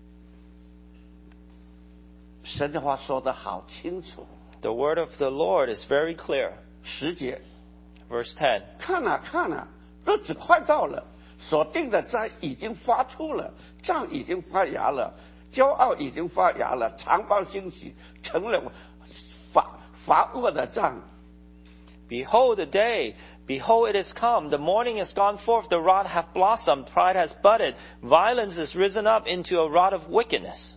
神的话说得好清楚。 the word of the Lord is very clear. 十节， Verse ten. 看啊看啊，日子快到了，所定的灾已经发出了，杖已经发芽了，骄傲已经发芽了，长暴兴起，成了罚罚恶的杖。 Behold the day, behold it is come, the morning is gone forth, the rod hath blossomed, pride has budded, violence is risen up into a rod of wickedness.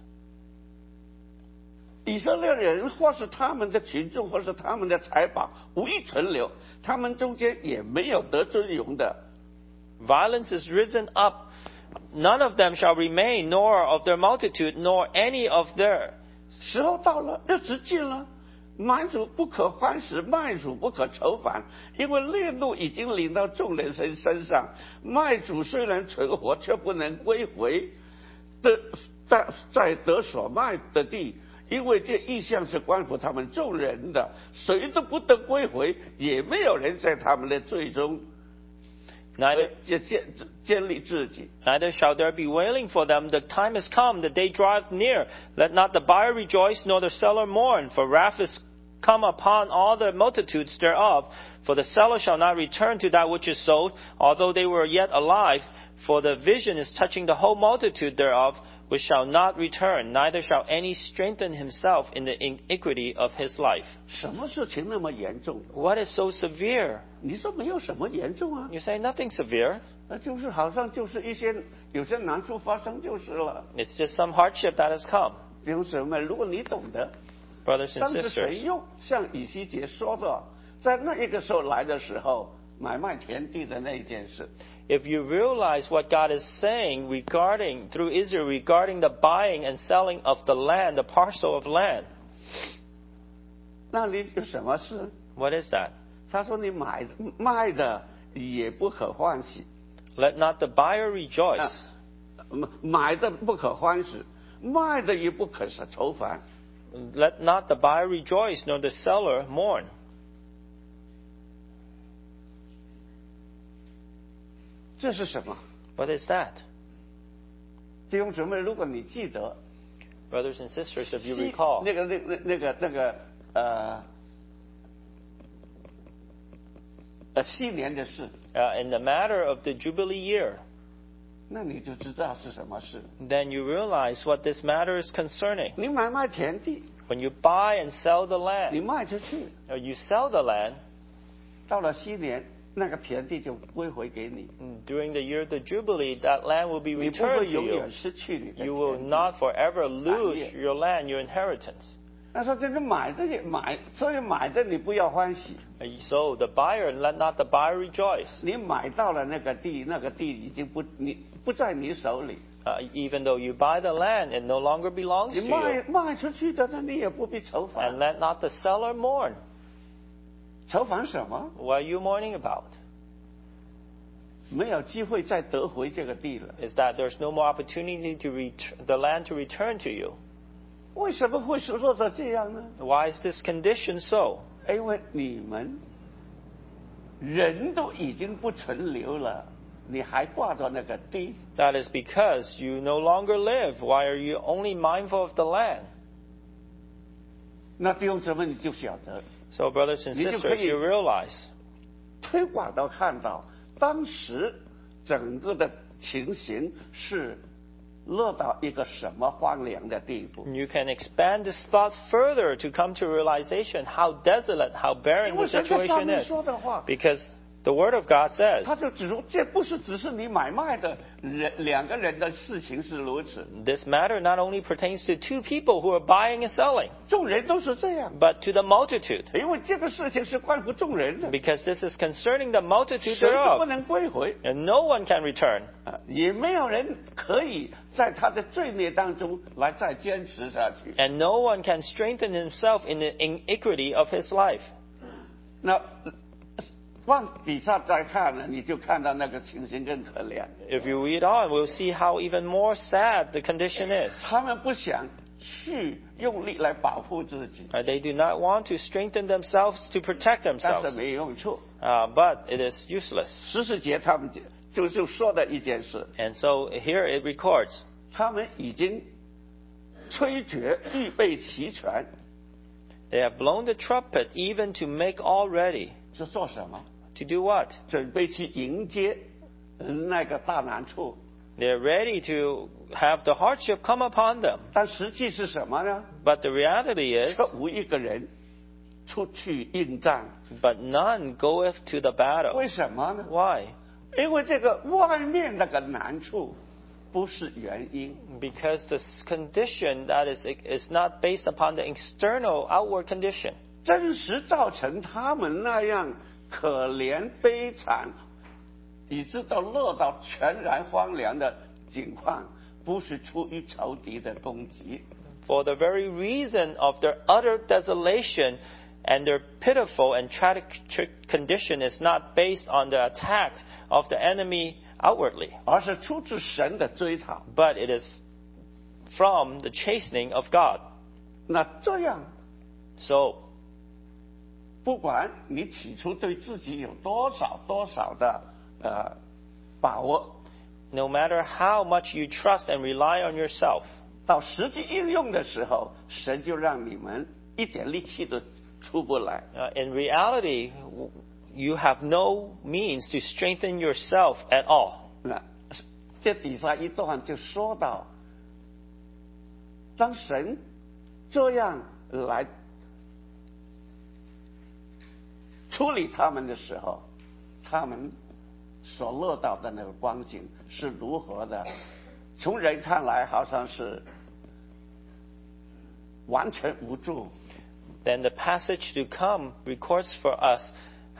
以色列人或是他们的群众，或是他们的财宝，无一存留，他们中间也没有得尊荣的。 Violence is risen up, none of them shall remain, nor of their multitude, nor any of their. 时候到了，日子近了，买主不可欢喜，卖主不可愁烦，因为烈怒已经临到众人身身上。卖主虽然存活，却不能归回的，在在得所卖的地。 因为这意象是关乎他们众人的，谁都不得归回，也没有人在他们的罪中 Neither, 建建建立自己。 neither shall there be wailing for them. The time is come, the day draweth near. Let not the buyer rejoice, nor the seller mourn, for wrath is come upon all the multitudes thereof. For the seller shall not return to that which is sold, although they were yet alive. For the vision is touching the whole multitude thereof, which shall not return, neither shall any strengthen himself in the iniquity of his life. 什么事情那么严重？ What is so severe? 你说没有什么严重啊？ You say nothing severe. 那就是好像就是一些有些难处发生就是了。 It's just some hardship that has come. 弟兄姊妹，如果你懂得， Brothers and 当时 sisters, 神用像以西结说的，在那一个时候来的时候， 买卖田地的那一件事， If you realize what God is saying regarding, through Israel, regarding the buying and selling of the land, the parcel of land, 那你有什么事？ what is that? 他说你买卖的也不可欢喜， Let not the buyer rejoice, 买的不可欢喜，卖的也不可是愁烦。 let not the buyer rejoice, nor the seller mourn. 这是什么？ What is that? 弟兄姊妹，如果你记得， Brothers and sisters, if you 西 recall, 那个那那那个那个呃呃西年的事， uh, in the matter of the Jubilee year, 那你就知道是什么事。 then you realize what this matter is concerning. 你买卖田地， When you buy and sell the 你 land, 卖出去， or you sell the land, 到了西年，那个田地就归回给你， during the year of the Jubilee, that land will be 你不会 returned to 永 you. 远失去你的 You will 田地。 not forever lose yeah. your land, your inheritance. 那说这个买的也买，所以买的你不要欢喜， So the buyer, let not the buyer rejoice. 你买到了那个地，那个地已经不你不在你手里， Uh, even though you buy the land, it no longer belongs 你 to 卖 you. 卖出去的，那你也不必愁 And 烦。 let not the seller mourn. 愁烦什么？ What are you mourning about? 没有机会再得回这个地了。 Is that there's no more opportunity to ret- the land to return to you. 为什么会是落到这样呢？ Why is this condition so? 因为你们人都已经不存留了，你还挂着那个地， That is because you no longer live. Why are you only mindful of the land? 那弟兄姊妹你就晓得， So, brothers and 你就可 sisters, 以 you realize 推广到看到当时整个的情形是落到一个什么荒凉的地步。 you can expand this thought further to come to realization how desolate, how 因 barren 为 the 神在上 situation 面 is. 说的话， Because the Word of God says 他就指出，这不是只是你买卖的人两个人的事情是如此， this matter not only pertains to two people who are buying and selling, 众人都是这样。 but to the multitude. 因为这个事情是关乎众人的， Because this is concerning the multitude 谁都不 thereof, 能归回， and no one can return. 啊，也没有人可以在他的罪孽当中来再坚持下去。 And no one can strengthen himself in the iniquity of his life. 那往底下再看呢，你就看到那个情形更可怜。 If you read on, we'll see how even more sad the condition is. 他们不想去用力来保护自己， Uh, they do not want to strengthen themselves to protect 但是 themselves, 没用处。 uh, but it is useless. 十四节他们就就就说的一件事， And so here it records, 他们已经吹角预备齐全， they have blown the trumpet even to make all ready. 是做什么？ To do what? 准备去迎接那个大难处。 They're ready to have the hardship come upon them. 但实际是什么呢？ But the reality is, 说无一个人出去应战， but none goeth to the battle. 为什么呢？ Why? 因为这个外面那个难处不是原因， Because this condition that is is not based upon the external outward condition. 真实造成他们那样可怜悲惨，以致到落到全然荒凉的境况，不是出于仇敌的攻击， For the very reason of their utter desolation and their pitiful and tragic tr- condition is not based on the attack of the enemy outwardly, 而是出自神的追讨。 but it is from the chastening of God. 那这样， So, 不管你起初对自己有多少多少的呃把握， no matter how much you trust and rely on yourself, 到实际应用的时候，神就让你们一点力气都出不来。 uh, in reality, w- you have no means to strengthen yourself at all. 那这底下一段就说到，当神这样来处理他们的时候，他们所落到的那个光景是如何的？从人看来，好像是完全无助。 Then the passage to come records for us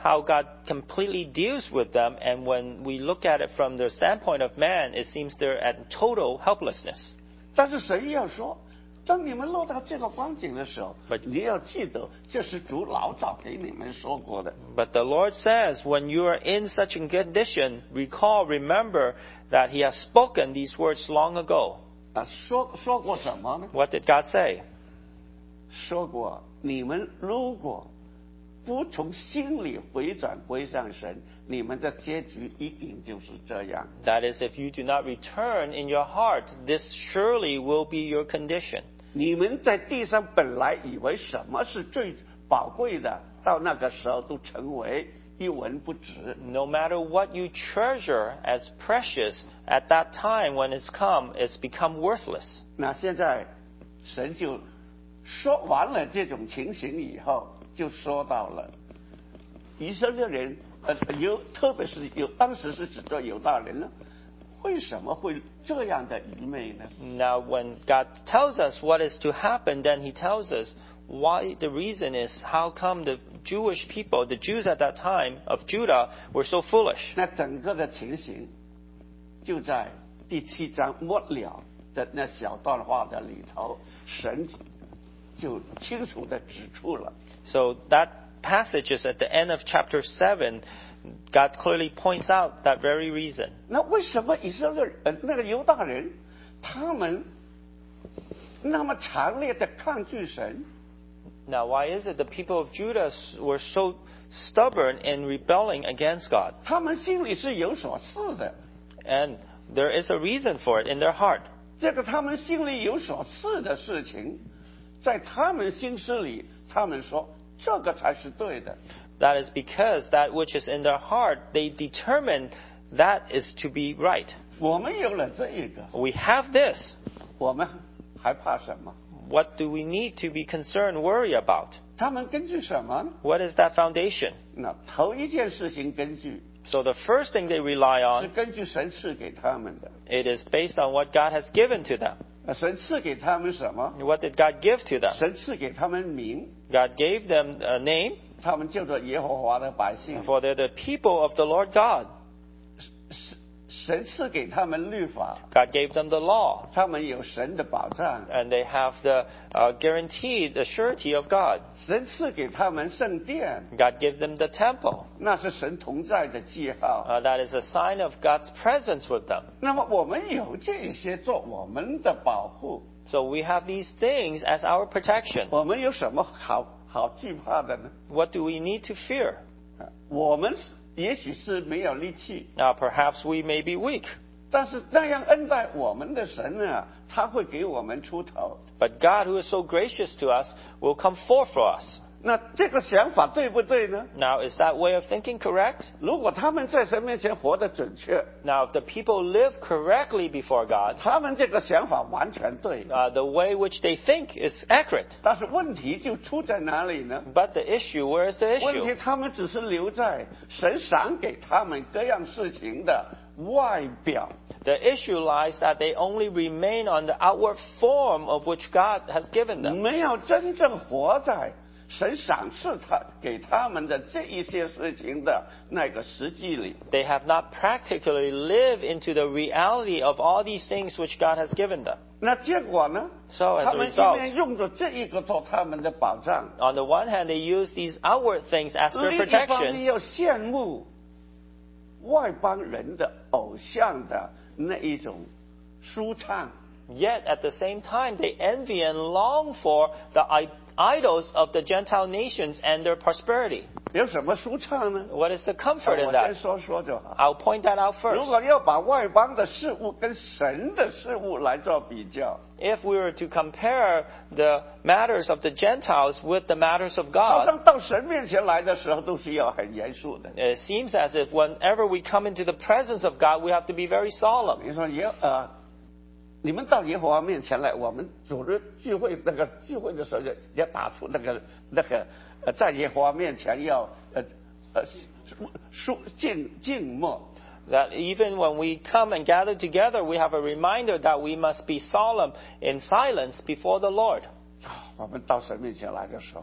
how God completely deals with them. And when we look at it from the standpoint of man, it seems they're at total helplessness. 但是神要说，当你们落到这个光景的时候， But- 你要记得，这是主老早给你们说过的。 But the Lord says, when you are in such a condition, recall, remember that He has spoken these words long ago. 啊，说说过什么呢？ What did God say? 说过，你们如果不从心里回转归向神，你们的结局一定就是这样。 That is, if you do not return in your heart, this surely will be your condition. 你们在地上本来以为什么是最宝贵的，到那个时候都成为一文不值。 No matter what you treasure as precious, at that time when it's come, it's become worthless. 那现在神就说完了这种情形以后，就说到了以色列人，呃，犹特别是犹当时是指着犹大人呢，为什么会这样的愚昧呢？ Now, when God tells us what is to happen, then He tells us why the reason is how come the Jewish people, the Jews at that time of Judah, were so foolish. 那整个的情形就在第七章末了的那小段话的里头，神就清楚的指出了。 So that passage is at the end of chapter seven. God clearly points out that very reason. 那为什么以色列呃那个犹大人，他们那么强烈的抗拒神？ Now, why is it the people of Judah were so stubborn in rebelling against God? 他们心里是有所赐的， And there is a reason for it in their heart. 这个他们心里有所赐的事情，在他们心思里，他们说这个才是对的。 That is because that which is in their heart, they determine that is to be right. 我们有了这一个， We have this. 我们还怕什么？ What do we need to be concerned, worry about? 他们根据什么呢？ What is that foundation? 那头一件事情根据 So the first thing they rely 是 on, 根据神赐给他们的。 it is based on what God has given to them. 那神赐给他们什么？ What did God give to them? 神赐给他们名， God gave them a name, 他们叫做耶和华的百姓。 for they're the people of the Lord God. 神赐给他们律法， God gave them the law, 他们有神的保障。 and they have the uh, guarantee, the surety of God. 神赐给他们圣殿， God gave them the temple. 那是神同在的记号。 Uh, that is a sign of God's presence with them. 那么我们有这些做我们的保护， So we have these things as our protection. 我们有什么好好惧怕的呢？ What do we need to fear? 我们也许是没有力气， Now, perhaps we may be weak, 但是那样恩待我们的神呢，他会给我们出头。 but God, who is so gracious to us, will come forth for us. 那这个想法对不对呢？ Now, is that way of thinking correct? 如果他们在神面前活得准确， Now, if the people live correctly before God, 他们这个想法完全对。 uh, the way which they think is accurate. 但是问题就出在哪里呢？ But the issue, where is the 问题 issue? 他们只是留在神赏给他们各样事情的外表， The issue lies that they only remain on the outward form of which God has given them. 没有真正活在神赏赐他给他们的这一些事情的那个实际里。 They have not practically lived into the reality of all these things which God has given them. 那结果呢？ So, as 他 a 们一 result, 面用着这一个做他们的保障， on the one hand, they use these outward things as their 另一方面 protection, 又羡慕外邦人的偶像的那一种舒畅。 yet at the same time, they envy and long for the i- idols of the Gentile nations and their prosperity. 有什么舒畅呢？ What is the comfort 我 in 先 that? 说说就好。 I'll point that out 如 first. 果要把外邦的事物跟神的事物来做比较， If we were to compare the matters of the Gentiles with the matters of 好 God, 像到神面前来的时候都是要很严肃的。 it seems as if whenever we come into the presence of God, we have to be very solemn. 你说耶呃，你们到耶和华面前来，我们组织聚会那个聚会的时候，也也打出那个那个呃，在耶和华面前要呃呃肃静静默。 That even when we come and gather together, we have a reminder that we must be solemn in silence before the Lord. 我们到神面前来的时候，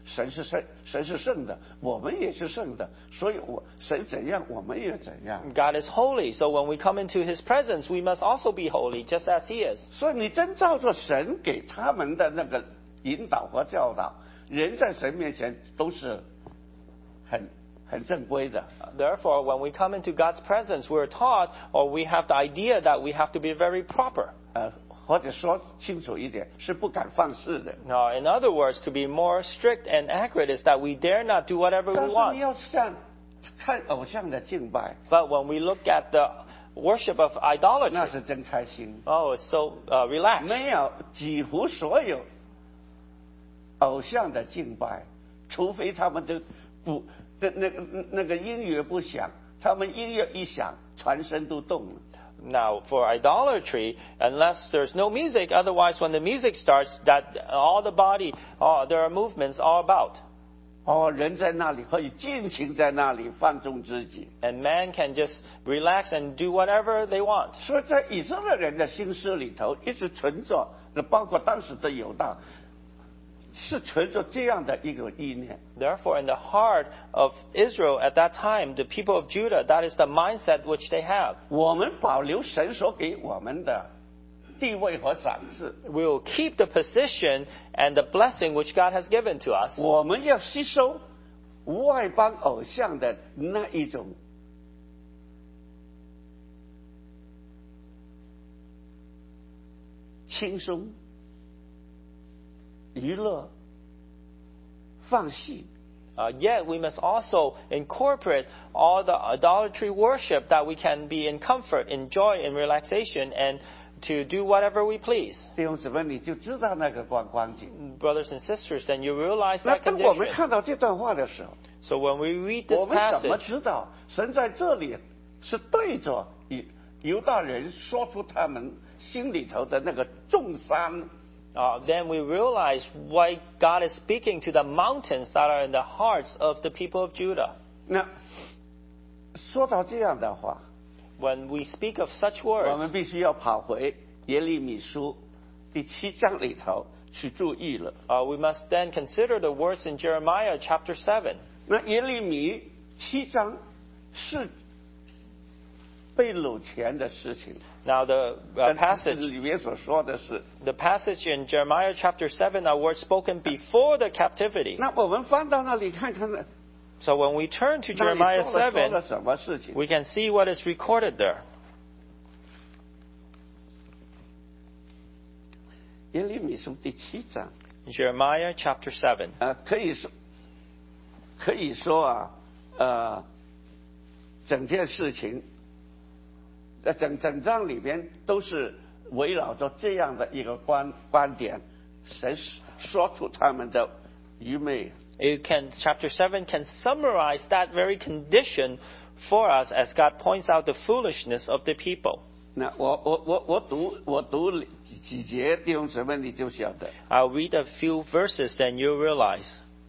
神是圣，神是圣的，我们也是圣的，所以我神怎样，我们也怎样。 God is holy, so when we come into His presence, we must also be holy, just as He is. 所以你真照着神给他们的那个引导和教导，人在神面前都是很很正规的。 Therefore, when we come into God's presence, we're taught, or we have the idea that we have to be very proper. 呃，或者说清楚一点，是不敢放肆的。 Now, in other words, to be more strict and accurate is that we dare not do whatever 但 we 是你 want. 要像看偶像的敬拜， But when we look at the worship of 那 idolatry, 是真开心。 oh, it's so uh, relaxed. 没有，几乎所有偶像的敬拜，除非他们的不的那个那个音乐不响，他们音乐一响，全身都动了。 Now, for idolatry, unless there's no music, otherwise when the music starts, that all the body, all, there are movements all about. 哦，人在那里可以尽情在那里放纵自己。 And man can just relax and do whatever they want. 所以在以色列人的心思里头，一直存着，包括当时的犹大，是存着这样的一个意念。 Therefore, in the heart of Israel at that time, the people of Judah, that is the mindset which they have. 我们保留神所给我们的地位和赏赐， We will keep the position and the blessing which God has given to us. 我们要吸收外邦偶像的那一种轻松、娱乐、放戏。 Uh, yet, we must also incorporate all the idolatry worship that we can be in comfort, in joy, in relaxation, and to do whatever we please. 弟兄姊妹，你就知道那个光光景。 Brothers and sisters, then you realize 那 that 当我们 condition. 看到这段话的时候， So when we read this 我们怎么 passage, 知道神在这里是对着犹犹大人说出他们心里头的那个重伤？ uh, then we realize why God is speaking to the mountains that are in the hearts of the people of Judah. 那说到这样的话， When we speak of such 我 words, 们必须要跑回耶利米书第七章里头去注意了。 uh, we must then consider the words in Jeremiah chapter seven. 那耶利米七章是被掳前的事情， Now the uh, 但 passage 里面所说的是。 The passage in Jeremiah chapter seven are words spoken before the captivity. 那我们翻到那里看看呢， So when we turn to 那里 Jeremiah 说了说 seven, 了什么事情？ we can see what is recorded there. 耶利米书第七章， Jeremiah chapter seven. 呃，可以说，可以说啊，呃，整件事情，在整整章里边都是围绕着这样的一个观观点，神说出他们的愚昧。 It can, chapter seven can summarize that very condition for us as God points out the foolishness of the people. 那我我我我读我读几几节弟兄姊妹你就晓得， I'll read a few verses, then you'll realize.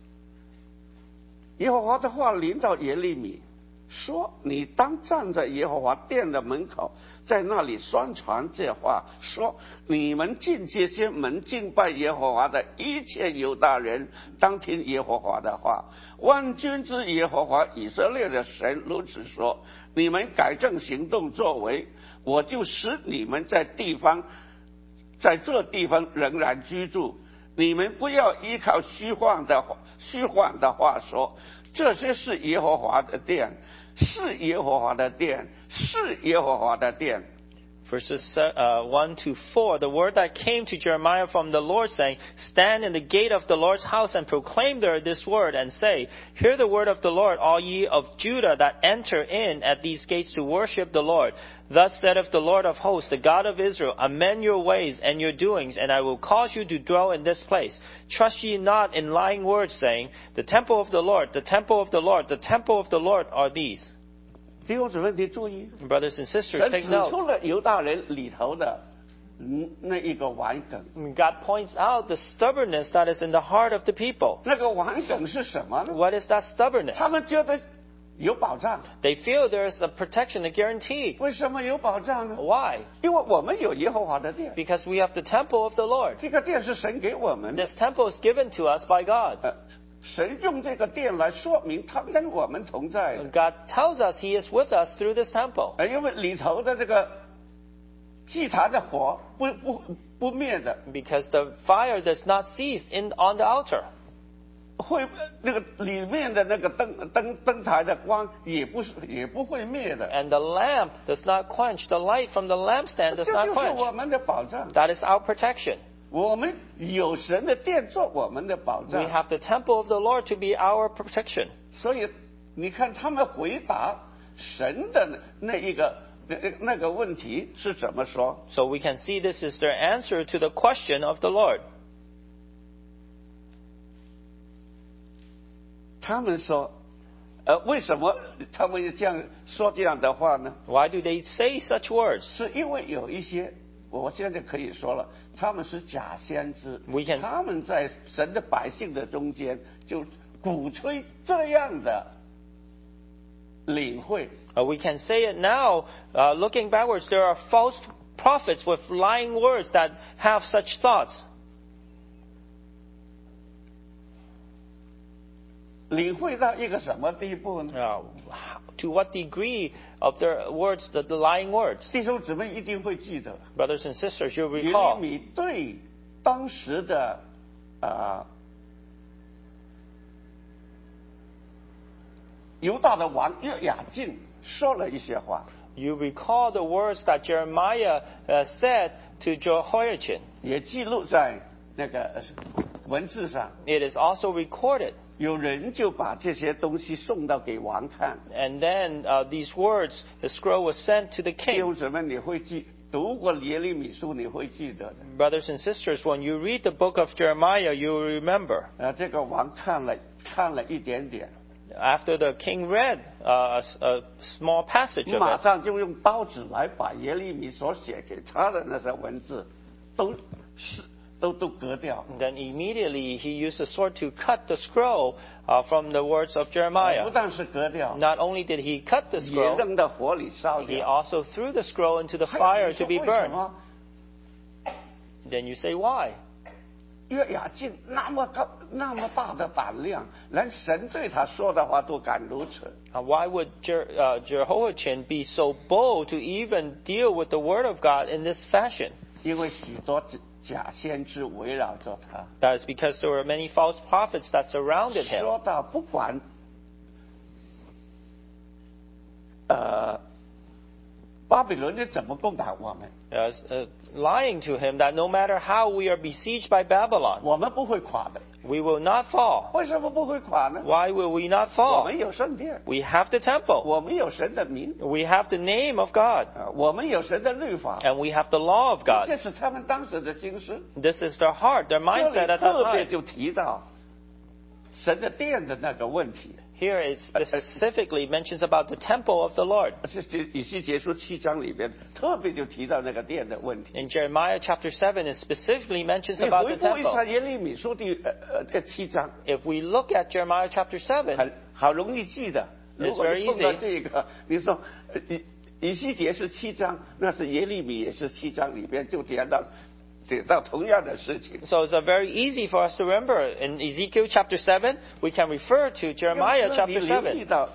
耶和华的话临到耶利米，说：“你当站在耶和华殿的门口，在那里宣传这话，说：你们进这些门敬拜耶和华的一切犹大人，当听耶和华的话。万军之耶和华以色列的神如此说：你们改正行动作为，我就使你们在地方，在这地方仍然居住。你们不要依靠虚幻的虚幻的话说，这些是耶和华的殿。”是耶和华的殿，是耶和华的殿。 Verses uh, one to four, the word that came to Jeremiah from the Lord saying, Stand in the gate of the Lord's house and proclaim there this word and say, Hear the word of the Lord, all ye of Judah that enter in at these gates to worship the Lord. Thus saith the Lord of hosts, the God of Israel, amend your ways and your doings, and I will cause you to dwell in this place. Trust ye not in lying words, saying, The temple of the Lord, the temple of the Lord, the temple of the Lord are these. 弟兄姊妹，你注意， Brothers and sisters, 神 take 指 note. 出了犹大人里头的嗯那一个顽梗。 God points out the stubbornness that is in the heart of the people. 那个顽梗是什么呢？ What is that stubbornness? 他们觉得有保障。 They feel there is a protection, a guarantee. 为什么有保障呢？ Why? 因为我们有耶和华的殿， Because we have the temple of the Lord. 这个殿是神给我们的。 This temple is given to us by God. 呃， 神用这个殿来说明他跟我们同在的。 God tells us He is with us through this temple. 呃，因为里头的这个祭坛的火不不不灭的， Because the fire does not cease in on the altar. 会那个里面的那个灯灯灯台的光也不是也不会灭的。 And the lamp does not quench. The light from the lampstand 这 does not 就是我 quench. 们的保障。 That is our protection. 我们有神的殿做我们的保 We 障。 have the temple of the Lord to be our protection. 所以你看他们回答神的那一个那那个问题是怎么说？ So we can see this is their answer to the question of the Lord. 他们说，呃，为什么他们这样说这样的话呢？ Why do they say such words? 是因为有一些，我现在可以说了，他们是假先知 We can-， 他们在神的百姓的中间就鼓吹这样的领会。 Uh, we can say it now, uh, looking backwards, there are false prophets with lying words that have such thoughts. 领会到一个什么地步呢？ Uh, to what degree of their words, the, the lying words? 弟兄姊妹一定会记得， Brothers and sisters, you 耶利 recall 米对当时的啊、犹大的王约雅敬说了一些话， You recall the words that Jeremiah uh, said to Jehoiachin. 也记录在那个文字上。 It is also recorded. 有人就把这些东西送到给王看。 And then uh, these words, the scroll was sent to the 弟 king. 兄姊妹，你会记读过耶利米书，你会记得的。 Brothers and sisters, when you read the book of Jeremiah, you will remember. 呃，这个王看了看了一点点， After the king read uh, a, a small passage 马 of it, 上就用刀子来把耶利米所写给他的那些文字，都是都都割掉。 then immediately he used a sword to cut the scroll uh, from the words of 不 Jeremiah. 但是割掉， Not only did he cut the 也 scroll, 扔到火里烧 he 掉。 also threw the scroll into the 还 fire 你说 to be 为什 burned. 么 Then you say, why? 约雅敬那么高那么大的胆量，连神对他说的话都敢如此。 Uh, why would Jer- uh, Jehoiachin be so bold to even deal with the word of God in this fashion? 因为许多假先知围绕着他。 That is because there were many false prophets that surrounded him. 说到不管，呃，巴比伦人怎么攻打我们， Uh, uh, lying to him that no matter how we are besieged by Babylon, 我们不会垮的。 we will not fall. 为什么不会垮呢？ Why will we not 我 fall? 们有圣殿， We have the temple. 我们有神的名， We have the name of God. 呃我们有神的律法， And we have the law of God. 这是他们当时的心思。 This is their heart, their 这 mindset 里 at that 特别 time. 就提到神的殿的那个问题。 Here it specifically mentions about the temple of the Lord. 这这以西结书七章里边特别就提到那个殿的问题。 In Jeremiah chapter seven, it specifically mentions 你 about 回 the 顾一下 temple. 耶利米书第呃呃呃七章， If we look at Jeremiah chapter seven, 很好容易记的。 It's 如果 very 你碰到 easy. 这个，你说呃以以西结是七章，那是耶利米也是七章里边就提到提到同样的事情。 so it's a very easy for us to remember. In Ezekiel chapter seven, we can refer to Jeremiah 你 chapter 留意 seven. 到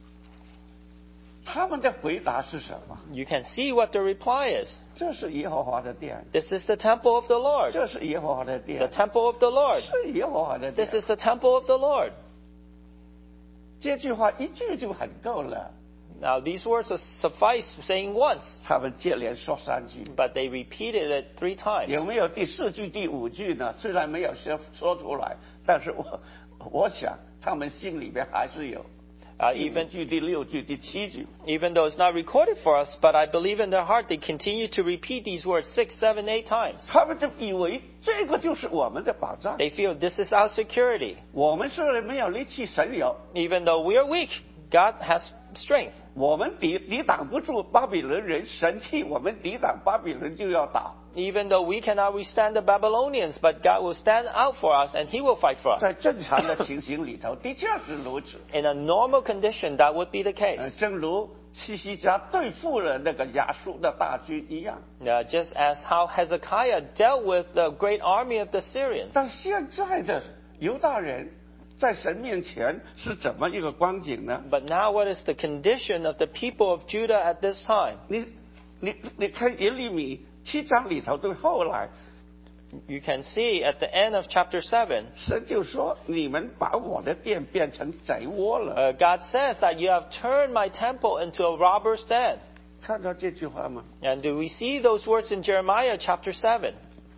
他们的回答是什么？ You can see what the reply is. 这是耶和华的殿， This is the temple of the Lord. 这是耶和华的 The 殿， temple of the Lord. 是耶和华的殿 This。is the temple of the Lord. 这句话一句就很够了， Now, these words are suffice saying once, 他们接连说三句。 but they repeated it three 有 times. 没有第四句、第五句呢？虽然没有说说出来，但是我我想他们心里边还是有 Uh, 第五 even 句、第六句、第七句。 even though it's not recorded for us, but I believe in their heart they continue to repeat these words six, seven, eight times. 他们就以为这个就是我们的保障。 They feel this is our security. 我们虽然没有力气，神有， Even though we are weak, God has strength. 我们抵抵挡不住巴比伦人神气，我们抵挡巴比伦就要倒。 Even though we cannot withstand the Babylonians, but God will stand out for us and He will fight for us. 在正常的情形里头，的确是如此。 In a normal condition, that would be the 呃， case. 正如西西家对付了那个亚述的大军一样。 Uh, just as how Hezekiah dealt with the great army of the Syrians. 但现在的犹大人在神面前是怎么一个光景呢？ But now what is the condition of the people of Judah at this time? 你你你看耶利米七章里头对后来， You can see at the end of chapter seven, 神就说：“你们把我的殿变成贼窝了。 uh, God says that you have turned my temple into a robber's den. ” 看到这句话吗？ And do we see those words in Jeremiah chapter seven,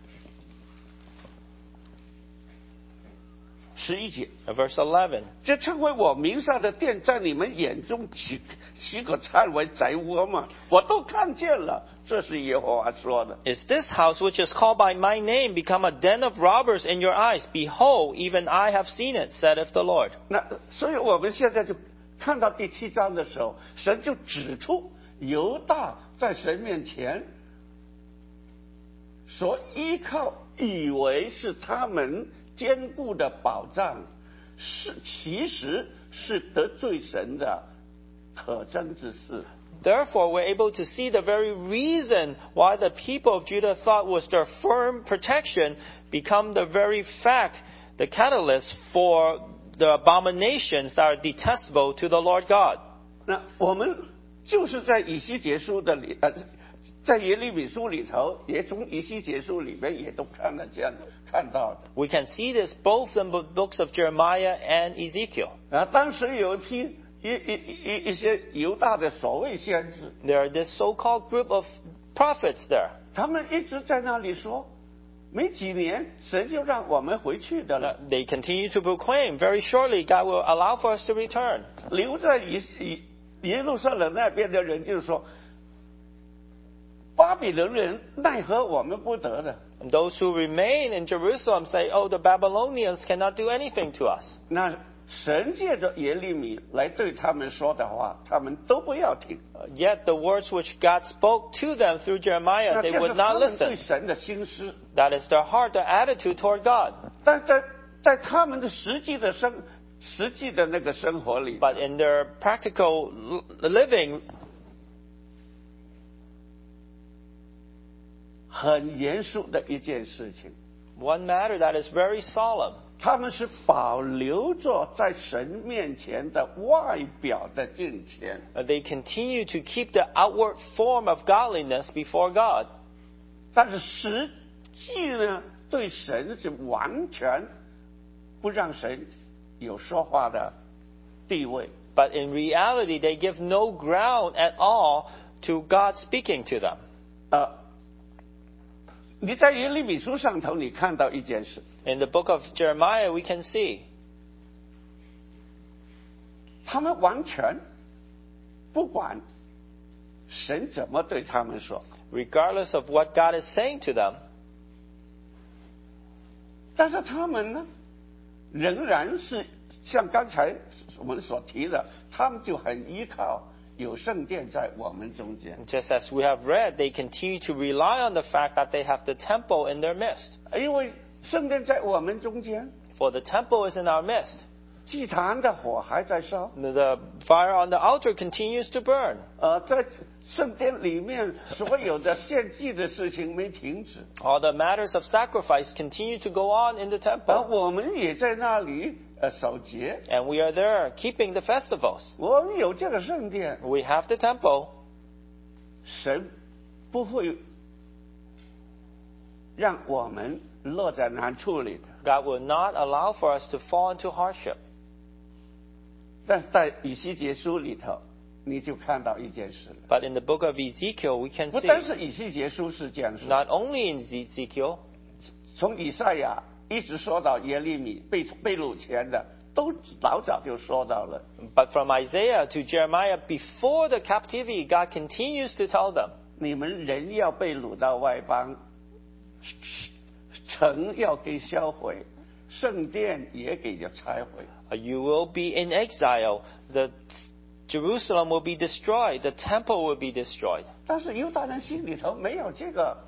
十一节， uh, verse eleven? 这称为我名下的殿，在你们眼中岂岂可称为贼窝吗？我都看见了，这是耶和华说的。 Is this house which is called by my name become a den of robbers in your eyes? Behold, even I have seen it, saith the Lord. 那所以我们现在就看到第七章的时候，神就指出犹大在神面前所依靠，以为是他们坚固的保障，是其实是得罪神的可憎之事。 Therefore, we're able to see the very reason why the people of Judah thought was their firm protection become the very fact, the catalyst for the abominations that are detestable to the Lord God. 那我们就是在以西结书的里，呃，在耶利米书里头，也从以西结书里面也都看得见、看到的。 We can see this both in the books of Jeremiah and Ezekiel. 啊，当时有一批一一一一些犹大的所谓先知， There are this so-called group of prophets there. 他们一直在那里说，没几年神就让我们回去的了。 They continue to proclaim, very shortly God will allow for us to return. 留在以以耶路撒冷那边的人就说，巴比伦人奈何我们不得的。 And those who remain in Jerusalem say, oh, the Babylonians cannot do anything to us. 那神借着耶利米来对他们说的话，他们都不要听。 Uh, Yet the words which God spoke to them through Jeremiah, 那 they 这是 would 他 not 们对 listen. 神的心思， That is their heart, their attitude toward God. 但在在他们的实际的生实际的那个生活里， But in their practical l- living, 很严肃的一件事情， one matter that is very solemn. 他们是保留着在神面前的外表的敬虔， Uh, They continue to keep the outward form of godliness before God. 但是实际呢，对神是完全不让神有说话的地位。 But in reality, they give no ground at all to God speaking to them. 呃，你在耶利米书上头，你看到一件事， In the book of Jeremiah, we can see 他们完全不管神怎么对他们说， regardless of what God is saying to them, 但是他们呢，仍然是像刚才我们所提的，他们就很依靠有圣殿在我们中间， just as we have read, they continue to rely on the fact that they have the temple in their midst. 因为圣殿在我们中间， For the temple is in our midst. 祭坛的火还在烧， The fire on the altar continues to burn. 呃，在圣殿里面所有的献祭的事情没停止， All the matters of sacrifice continue to go on in the 而 temple. 我们也在那里呃守节， And we are there keeping the festivals. 我们有这个圣殿， We have the temple. 神不会让我们落在难处里的。 God will not allow for us to fall into hardship. 但是在以西结书里头，你就看到一件事了。 But in the book of Ezekiel, we can 不 see, 单是以西结书是这样说， not only in Ezekiel, 从以赛亚一直说到耶利米被被掳前的，都老早就说到了。 but from Isaiah to Jeremiah, before the captivity, God continues to tell them, 你们人要被掳到外邦，城要给销毁，圣殿也给就拆毁。 you will be in exile. The Jerusalem will be destroyed. The temple will be destroyed. 但是犹大人心里头没有这个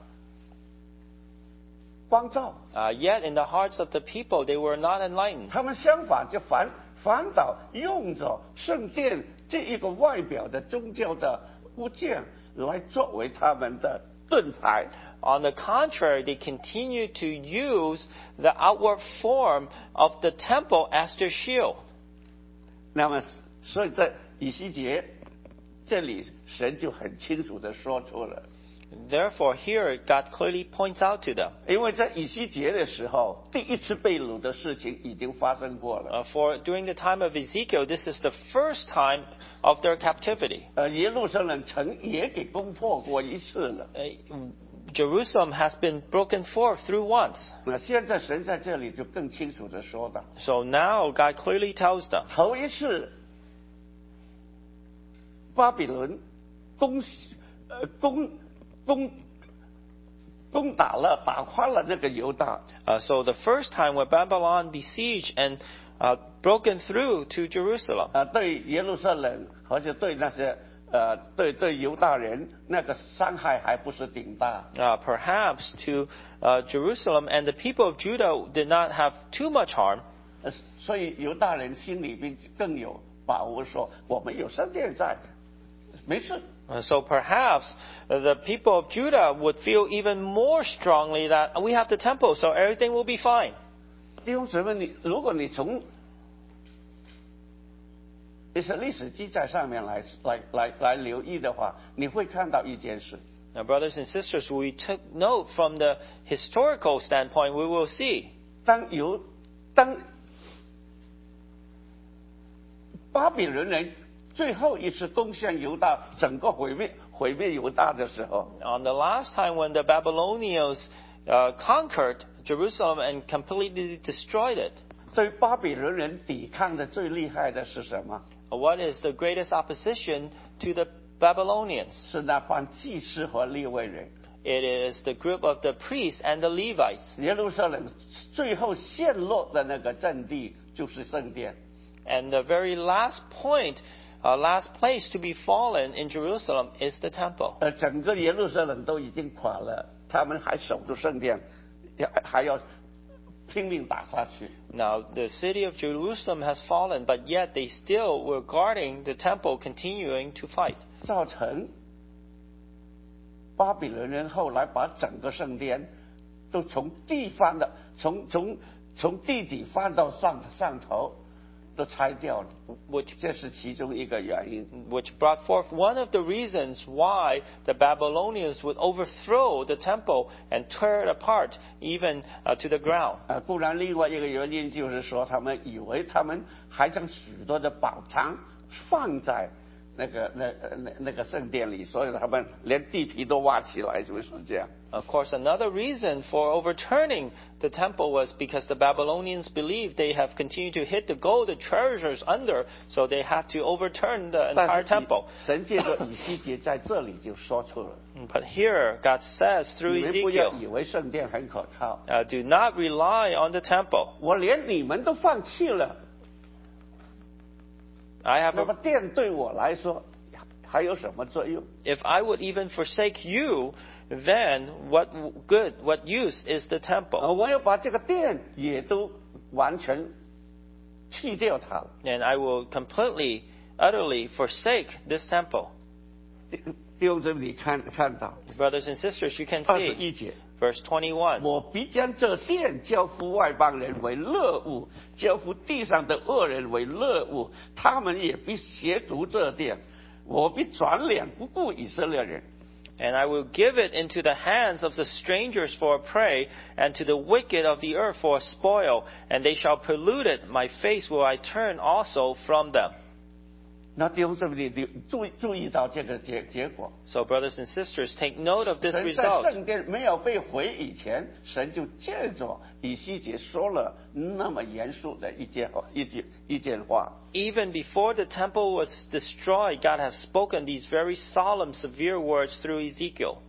光照， Uh, yet in the hearts of the people, they were not enlightened. 他们相反就反反倒用着圣殿这一个外表的宗教的物件来作为他们的盾牌。 On the contrary, they continue to use the outward form of the temple as their shield. 那么，所以在以西结这里，神就很清楚地说出了。 Therefore, here God clearly points out to them. 因为在以西结的时候，第一次被掳的事情已经发生过了。 Uh, for during the time of Ezekiel, this is the first time of their captivity. 呃，耶路撒冷城也给攻破过一次了。 Uh, Jerusalem has been broken forth through once. 那现在神在这里就更清楚地说的， So now God clearly tells them. 头一次巴比伦攻呃攻攻攻打了打垮了那个犹大， Uh, so the first time when Babylon besieged and uh, broken through to Jerusalem, 啊、对耶路撒冷或者对那些呃对对犹大人那个伤害还不是顶大。 uh, perhaps to uh, Jerusalem and the people of Judah did not have too much harm. 呃所以犹大人心里边更有把握说，我们有圣殿在，没事。 Uh, So perhaps uh, the people of Judah would feel even more strongly that we have the temple, so everything will be fine. 弟兄姊妹，你如果你从一些历史记载上面来来来来留意的话，你会看到一件事。 Now, brothers and sisters, we took note from the historical standpoint, we will see 当犹当巴比伦人最后一次攻陷犹大，整个毁灭毁灭犹大的时候， on the last time when the Babylonians uh, conquered Jerusalem and completely destroyed it. 对巴比伦人抵抗的最厉害的是什么？ What is the greatest opposition to the Babylonians? 是那帮祭司和利未人。 It is the group of the priests and the Levites. 耶路撒冷最后陷落的那个阵地就是圣殿。 And the very last point, uh, last place to be fallen in Jerusalem is the temple. 呃，整个耶路撒冷都已经垮了，他们还守住圣殿，要还要拼命打下去。 Now, the city of Jerusalem has fallen, but yet they still were guarding the temple, continuing to fight. 造成巴比伦人后来把整个圣殿都从地翻的，从从从地底翻到上上头，都拆掉了。 Which 这是其中一个原因。 which brought forth one of the reasons why the Babylonians would overthrow the temple and tear it apart, even uh, to the ground. 啊，不然另外一个原因就是说，他们以为他们还将许多的宝藏放在那个那那那个圣殿里，所以他们连地皮都挖起来，就是这样。 Of course, another reason for overturning the temple was because the Babylonians believed they have continued to hit the gold, the treasures under, so they had to overturn the 但 entire 是 temple. 神借着以西结在这里就说出了， But here, God says 你 through 们不要 Ezekiel, 以为圣殿很可靠， uh, do not rely on the temple. 我连你们都放弃了， I have 那么 a, 殿对我来说还有什么作用？ if I would even forsake you, then what good, what use is the 呃， temple? 我要把这个殿也都完全弃掉它了。 And I will completely, utterly forsake this temple. 弟兄姊妹，你看看到 Brothers and sisters, you can 二十 see 一节。 verse twenty-one. 我必将这殿交付外邦人为乐物，交付地上的恶人为乐物，他们也必亵渎这殿。我必转脸不顾以色列人。 And I will give it into the hands of the strangers for a prey, and to the wicked of the earth for a spoil, and they shall pollute it. My face will I turn also from them. 那弟兄姊妹，你注意注意到这个结结果。 So, brothers and sisters, take note of this 神在 result. 圣殿没有被毁以前，神就借着以西结说了那么严肃的一件话一句一件话。 Even before the temple was destroyed, God has spoken these very solemn, severe words through Ezekiel.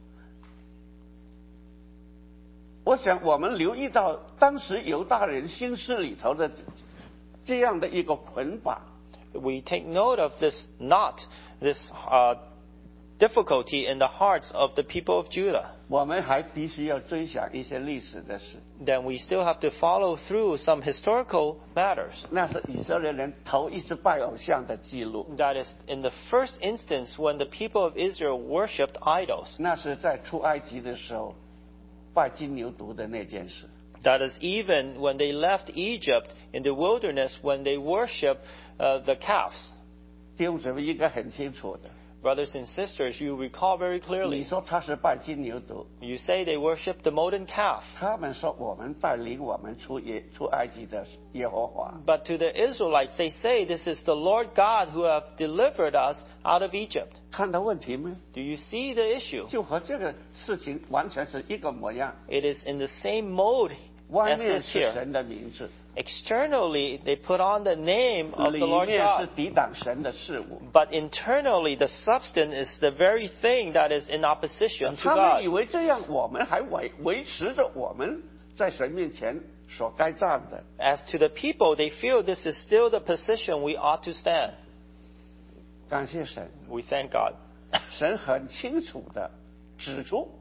我想我们留意到当时犹大人心思里头的这样的一个捆绑。 We take note of this knot, this uh, difficulty in the hearts of the people of Judah. 我们还必须要追想一些历史的事， Then we still have to follow through some historical matters. 那是以色列人头一次拜偶像的记录， That is, in the first instance, when the people of Israel worshipped idols. 那是在出埃及的时候， 拜金牛犊的那件事。 That is, even when they left Egypt in the wilderness, when they worship uh, the calves. 弟兄姊妹应该很清楚的。 Brothers and sisters, you recall very 你 clearly. 说他是拜金牛犊， You say they worship the molten calf. 他们说我们带领我们出耶出埃及的耶和华。 But to the Israelites, they say this is the Lord God who have delivered us out of Egypt. 看到问题没？ Do you see the issue? 就和这个事情完全是一个模样。 It is in the same mode 外 as 面 this 是 here. 神的名字， Externally, they put on the name of 里 the Lord 面是 God. 抵挡神的事物。 But internally, the substance is the very thing that is in opposition to 他们以 God. 为这样，我们还维维持着我们在神面前所该站的。 As to the people, they feel this is still the position we ought to stand. 感谢神， We thank God. 神很清楚的指出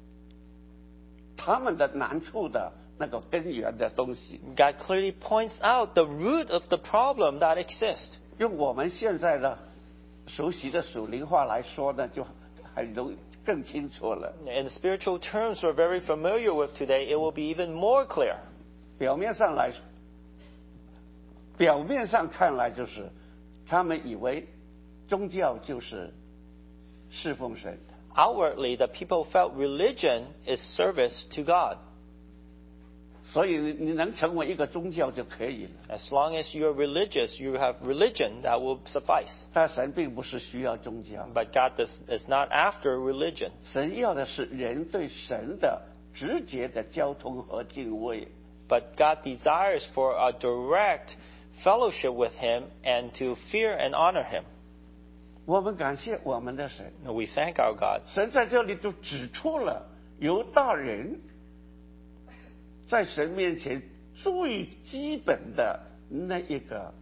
他们的难处的那个根源的东西。 God clearly points out the root of the problem that exists. 用我们现在的熟悉的属灵话来说呢，就很容易更清楚了。 In the spiritual terms we're very familiar with today, it will be even more clear. 表面上来，表面上看来就是他们以为宗教就是侍奉神。 Outwardly, the people felt religion is service to God. 所以你你能成为一个宗教就可以了。 As long as you're religious, you have religion, that will suffice. 但神并不是需要宗教， But God does, is not after religion. 神要的是人对神的直接的交通和敬畏。 But God desires for a direct fellowship with Him and to fear and honor Him. 我们感谢我们的神， We thank our God. 神在这里就指出了犹大人在神面前最基本的那一个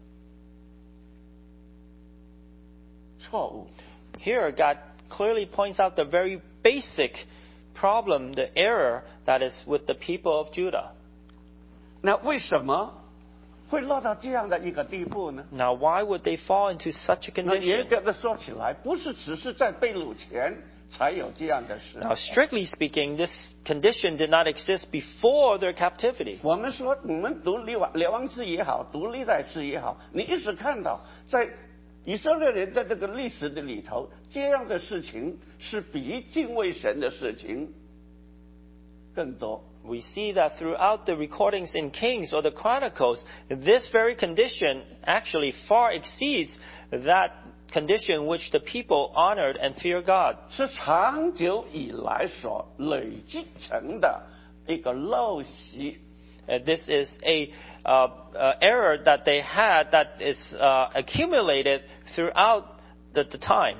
错误。 Here, God clearly points out the very basic problem, the error that is with the people of Judah. 那为什么会落到这样的一个地步呢？ Now, why would they fall into such a 那严 condition? 格的说起来，不是只是在被掳前才有这样的事。 Now, strictly speaking, this condition did not exist before their captivity. 我们说，我们读列王列王志也好，读历代志也好，你一直看到在以色列人的这个历史的里头，这样的事情是比敬畏神的事情更多。 We see that throughout the recordings in Kings or the Chronicles, this very condition actually far exceeds that condition which the people honored and feared God. 是长久以来所累积成的一个陋习。 Uh, this is a uh, uh, error that they had that is uh, accumulated throughout the, the time.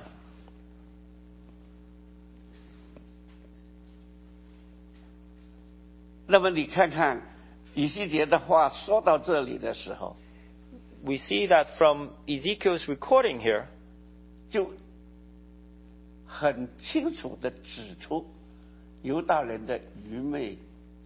那么你看看以西结的话说到这里的时候， We see that from Ezekiel's recording here, 就很清楚的指出犹大人的愚昧。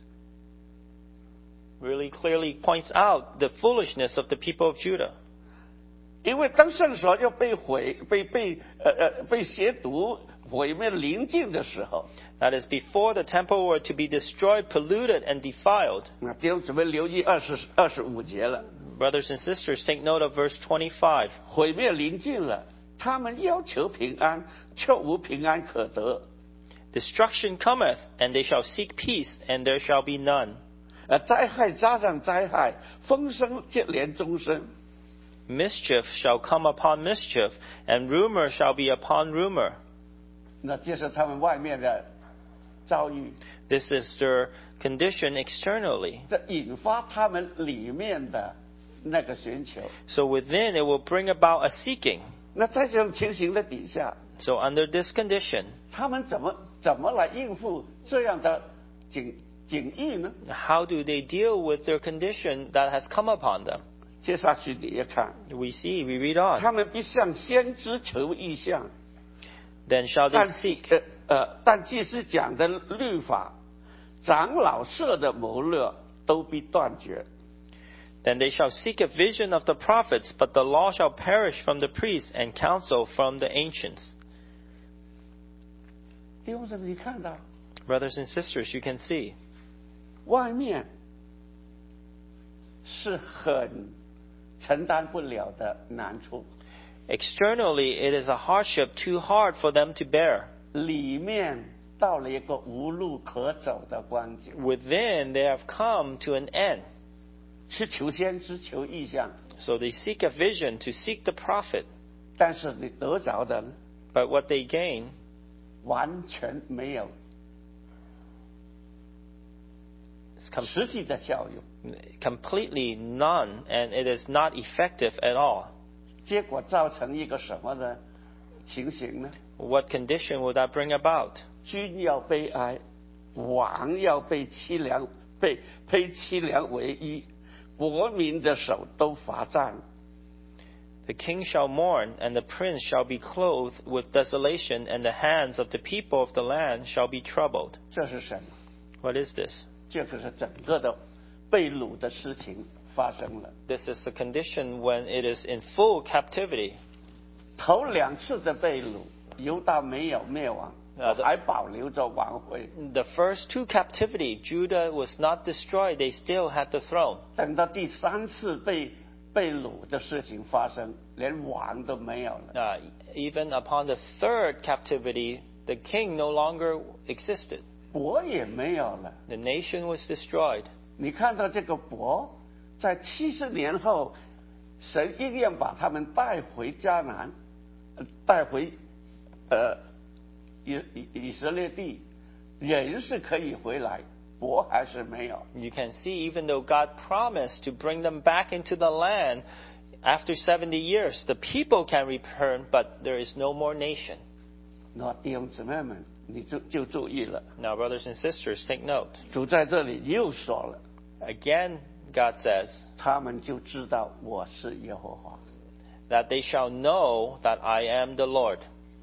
really clearly points out the foolishness of the people of Judah. 因为当圣所要被毁、被被呃呃被亵渎、毁灭、临近的时候， That is, before the temple were to be destroyed, polluted, and defiled. 那弟兄姊妹留意二十二十五节了， Brothers and sisters, take note of verse twenty-five. 毁灭临近了，他们要求平安，却无平安可得。 Destruction cometh, and they shall seek peace, and there shall be none. 呃，灾害加上灾害，风声接连终生。 Mischief shall come upon mischief, and rumor shall be upon rumor. 那这是他们外面的遭遇， This is their condition externally. 这引发他们里面的那个寻求。 So within, it will bring about a seeking. 那在这种情形的底下， So under this condition, 他们怎么怎么来应付这样的境境遇呢？ how do they deal with their condition that has come upon them? 接下去你也看， We see, we read on. 他们必向先知求异象， Then shall they 但 seek. 呃呃，但祭司讲的律法、长老设的谋略都必断绝。 Then they shall seek a vision of the prophets, but the law shall perish from the priests and counsel from the ancients. 弟兄姊妹，你看到 Brothers and sisters, you can see 外面是很承担不了的难处， externally it is a hardship too hard for them to bear. 里面到了一个无路可走的光景， Within they have come to an end. 是求先知、求异象， So they seek a vision to seek the prophet. 但是你得着的呢 But what they gain 完全没有 is com- 实际的效用， completely none, and it is not effective at all. 结果造成一个什么的情形呢？ What condition will that bring about? 君要悲哀，王要被凄凉，被被凄凉为衣，国民的手都乏战。 The king shall mourn, and the prince shall be clothed with desolation, and the hands of the people of the land shall be troubled. 这是什么？ What is this? 这个是整个的被掳的事情发生了。 This is the condition when it is in full captivity. 头两次的被掳，犹大没有灭亡， 啊还保留着王位。 The first two captivity, Judah was not destroyed. They still had the throne. 等到第三次被被掳的事情发生，连王都没有了， Uh, even upon the third captivity, the king no longer existed. 国也没有了。 The nation was destroyed. 你看到这个国，在七十年后，神依然把他们带回迦南，呃带回呃以以以色列地，人是可以回来，国还是没有。 You can see, even though God promised to bring them back into the land after seventy years, the people can return, but there is no more nation. 那弟兄姊妹们，你就就注意了， Now, brothers and sisters, take note. 主在这里又说了， Again, God says 他们就知道我是耶和华。 that they shall know that I am the Lord.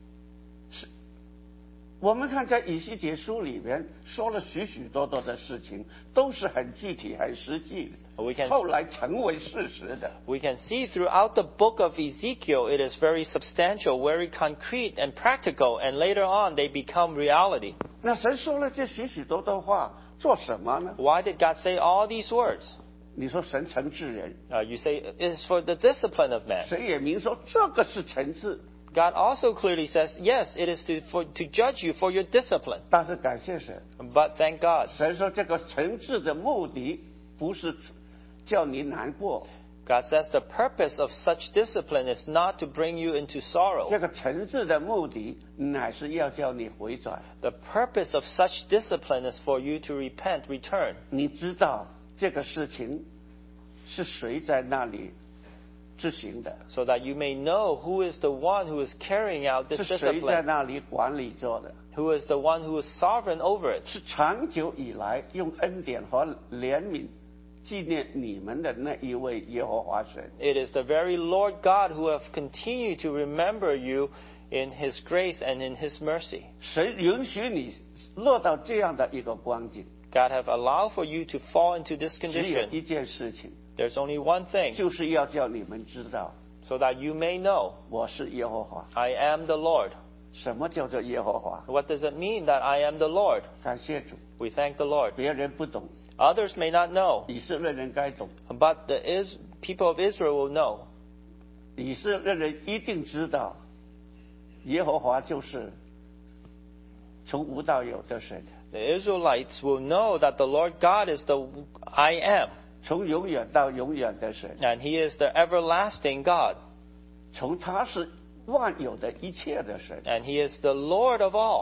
我们看在以西结书里边说了许许多多的事情，都是很具体、很实际的， We can 后来成为事实的。 We can see throughout the book of Ezekiel, it is very substantial, very concrete and practical, and later on they become reality. 那神说了这许许多多话，做什么呢？ Why did God say all these words? 你说神惩治人， Uh, you say it is for the discipline of man. 神也明说这个是惩治， God also clearly says, yes, it is to, for, to judge you for your discipline. 但是感谢神， But thank God. 神说这个惩治的目的不是叫你难过， God says the purpose of such discipline is not to bring you into sorrow. 这个惩治的目的乃是要叫你回转。 The purpose of such discipline is for you to repent, return. 你知道这个事情是谁在那里执行的， So that you may know who is the one who is carrying out 是 this 谁在 discipline, 那里管理着的， who is the one who is sovereign over it. 是长久以来用恩典和怜悯纪念你们的那一位耶和华神。 It is the very Lord God who have continued to remember you in His grace and in His mercy. 神允许你落到这样的一个光景， God have allowed for you to fall into this 只有 condition. 一件事情， There's only one thing, 就是要叫你们知道 so that you may know 我是耶和华。 I am the Lord. 什么叫做耶和华？ What does it mean that I am the Lord? 感谢主， We thank the Lord. 别人不懂， Others may not know, 以色列人该懂， but the is- people of Israel will know. 以色列人一定知道，耶和华就是从无到有的神， The Israelites will know that the Lord God is the I am, 从永远到永远的神， and He is the everlasting God, 从他是万有的一切的神。 and He is the Lord of all.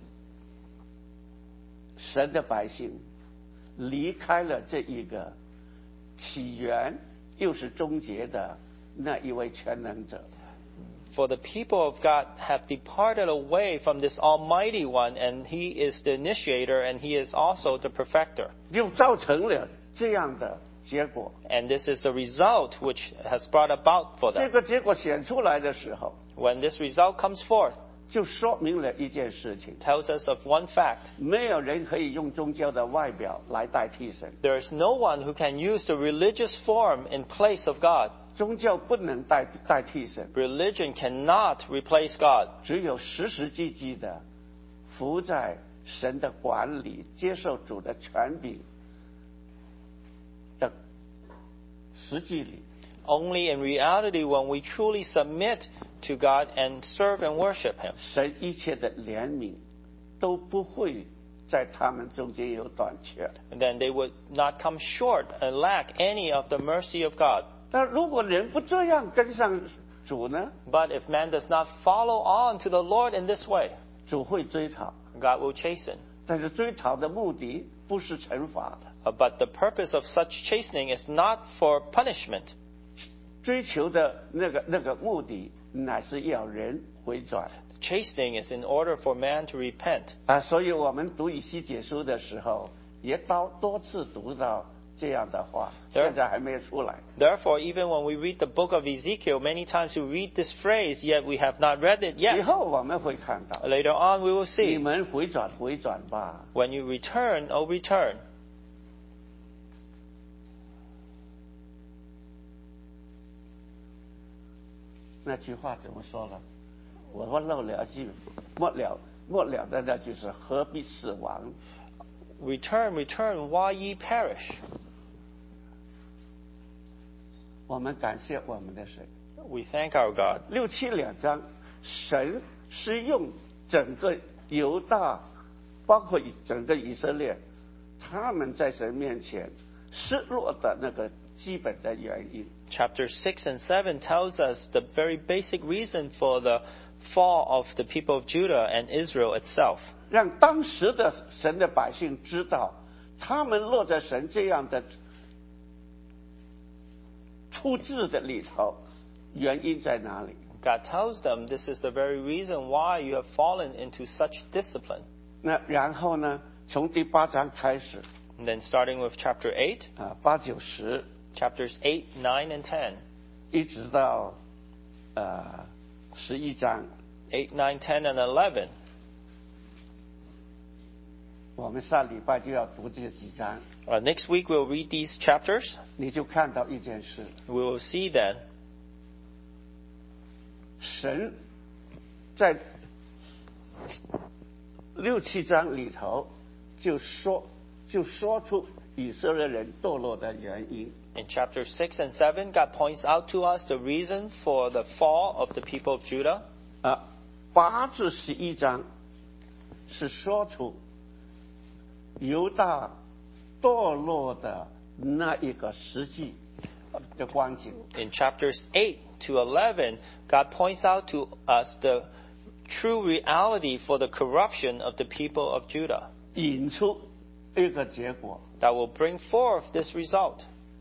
神的百姓离开了这一个起源又是终结的那一位全能者， For the people of God have departed away from this Almighty One, and He is the initiator, and He is also the perfecter. 就造成了这样的结果。 And this is the result which has brought about for 这 them. 个结果显出来的时候， When this result comes forth, 就说明了一件事情： tells us of one fact. 没有人可以用宗教的外表来代替神， There is no one who can use the religious form in place of God. 宗教不能代代替神， Religion cannot replace God. 只有实实际际的伏在神的管理，接受主的权柄的实际里。 Only in reality when we truly submit to God and serve and worship Him. 神一切的怜悯都不会在他们中间有短缺。 And then they would not come short and lack any of the mercy of God. 但如果人不这样跟上主呢？ But if man does not follow on to the Lord in this way, 主会追讨， God will chasten. 但是追讨的目的不是惩罚的， Uh, But the purpose of such chastening is not for punishment. 追求的那个那个目的乃是要人回转 Chastening is in order for man to repent. 啊。所以我们读以西结书的时候，也多多次读到这样的话，现在还没有出来。 Therefore, even when we read the book of Ezekiel, many times we read this phrase, yet we have not read it 以 yet. 后我们会看到， Later on, we will 你 see. 们回转回转吧。 When you return, oh, return. 那句话怎么说了？我我漏了句，末了末了的那句是何必死亡？ Return, return, why ye perish? 我们感谢我们的神。 We thank our God. 六七两章，神是用整个犹大，包括以整个以色列，他们在神面前失落的那个基本的原因。 Chapter six and seven tells us the very basic reason for the fall of the people of Judah and Israel itself. 让当时的神的百姓知道，他们落在神这样的处置的里头，原因在哪里？ God tells them this is the very reason why you have fallen into such discipline. 那然后呢？从第八章开始 And then starting with chapter eight, 啊，八九十， chapters eight, nine, and ten. 一直到呃十一章， eight, nine, ten, and eleven. 我们上礼拜就要读这几章， Uh, next week we'll read these chapters. 你就看到一件事： We will see then 神在六七章里头就说就说出以色列人堕落的原因。 in chapter six and seven, God points out to us the reason for the fall of the people of Judah. 啊，八至十一章是说出犹大堕落的那一个实际的光景。 In chapters eight to eleven, God points out to us the true reality for the corruption of the people of Judah 引出一个结果， that will bring forth this result.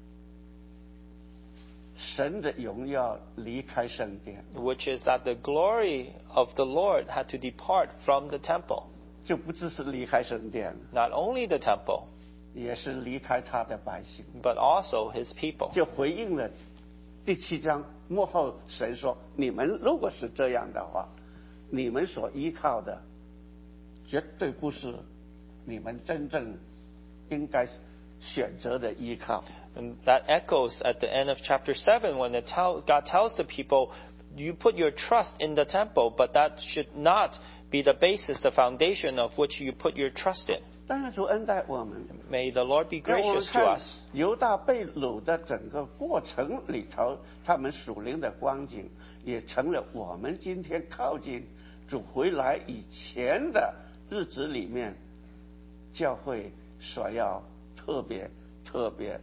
神的荣耀离开圣殿， Which is that the glory of the Lord had to depart from the temple. 就不只是离开圣殿， Not only the temple, 也是离开他的百姓， but also his people. 就回应了第七章幕后神说：你们如果是这样的话，你们所依靠的绝对不是你们真正应该选择的依靠。 And that echoes at the end of chapter seven when it tell, God tells the people, you put your trust in the temple, but that should not be the basis, the foundation of which you put your trust in. 当然主恩待我们， May the Lord be 让我们 gracious to 看 us. 犹大被掳的整个过程里头，他们属灵的光景，也成了我们今天靠近主回来以前的日子里面，教会所要特别特别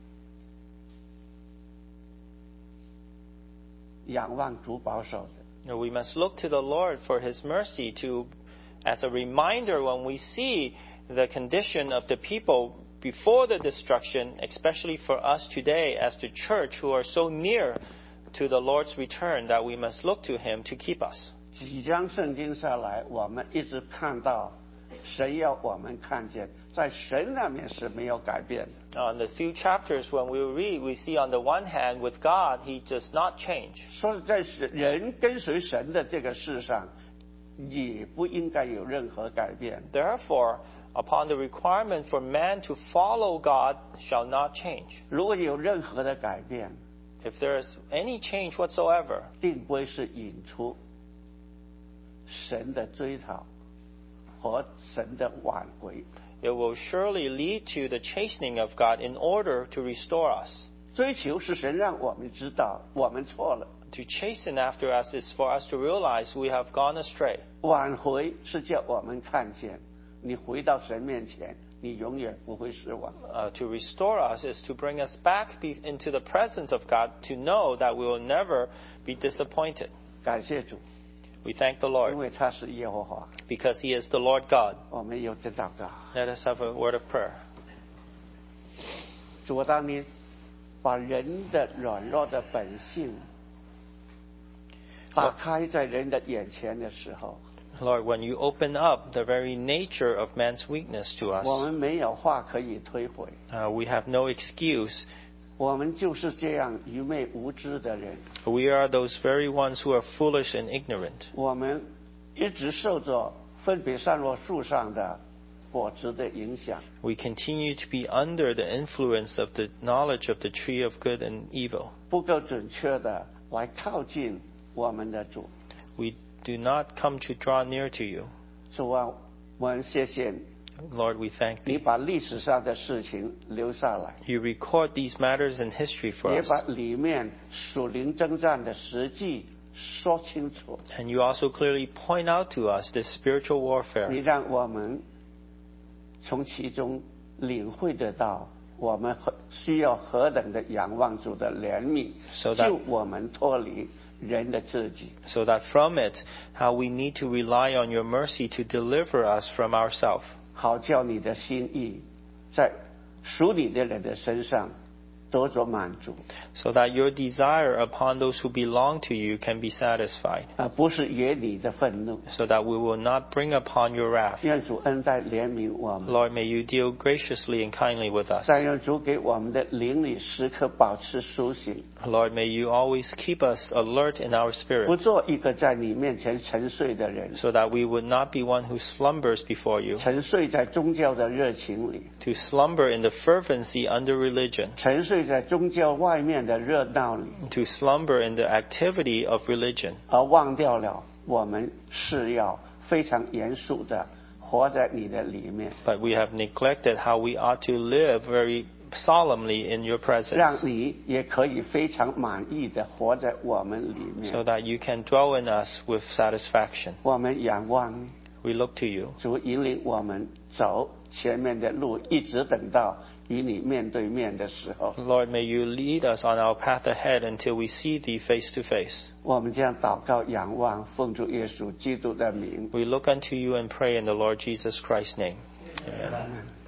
仰望主保守的。 Now, we must look to the Lord for his mercy to, as a reminder when we see the condition of the people before the destruction, especially for us today as the church who are so near to the Lord's return, that we must look to him to keep us. 几章圣经下来，我们一直看到神要我们看见，在神那面是没有改变的。 On the few chapters when we read, we see on the one hand, with God, he does not change. 说在人跟随神的这个事上，也不应该有任何改变。 Therefore, upon the requirement for man to follow God shall not change. 如果有任何的改变， If there is any change whatsoever, 定不会是引出神的追讨和神的挽回。 It will surely lead to the chastening of God in order to restore us. 追求是神让我们知道我们错了， To chasten after us is for us to realize we have gone astray. 挽回是叫我们看见你回到神面前，你永远不会失望。 Uh, to restore us is to bring us back be- into the presence of God, to know that we will never be disappointed. 感谢主， We thank the 因 Lord 为他是耶和华。 because He is the Lord God. 我们有这祷告， Let us have a word of prayer. 主啊，当你把人的软弱的本性打开在人的眼前的时候， Lord, when you open up the very nature of man's weakness to 我 us, 们没有话可以推回， uh, we have no excuse. 我们就是这样愚昧无知的人， We are those very ones who are foolish and ignorant. 我们一直受着分别善恶树上的果子的影响， We continue to be under the influence of the knowledge of the tree of good and evil. 不够准确的来靠近我们的主。 We do not come to draw near to you. 主啊，我们谢谢你， Lord, we thank 你 thee. 把历史上的事情留下来， You record these matters in history for 也 us. 把里面属灵征战的实际说清楚。 And you also clearly point out to us this spiritual 你 warfare 让我们从其中领会得到，我们何需要何等的仰望主的怜悯， So that- 救我们脱离人的自己。 so that from it, how we need to rely on your mercy to deliver us from ourselves. 好叫你的心意在属你的人的身上得着满足， So that your desire upon those who belong to you can be satisfied. 而不是惹你的愤怒。 So that we will not bring upon your wrath. 愿主恩待怜悯我们， Lord, may you deal graciously and kindly with us. 但愿主给我们的灵里时刻保持苏醒， Lord, may you always keep us alert in our 不 spirit, 做一个在你面前沉睡的人， so that we would not be one who slumbers before you, 沉睡在宗教的热情里， to slumber in the fervency under religion, 沉睡在宗教外面的热闹里， to slumber in the activity of religion, 而忘掉了我们是要非常严肃的活在你的里面， but we have neglected how we ought to live very solemnly in your 让 presence, 你也可以非常满意的活在我们里 so 面。 that you can dwell in us with satisfaction. 我们仰望你， We look to you. 主引领我们走前面的路，一直等到与你面对面的时候， Lord, may you lead us on our path ahead until we see thee face to face. 我们将祷告仰望，奉主耶稣基督的名。 We look unto you and pray in the Lord Jesus Christ's name. Amen. Amen.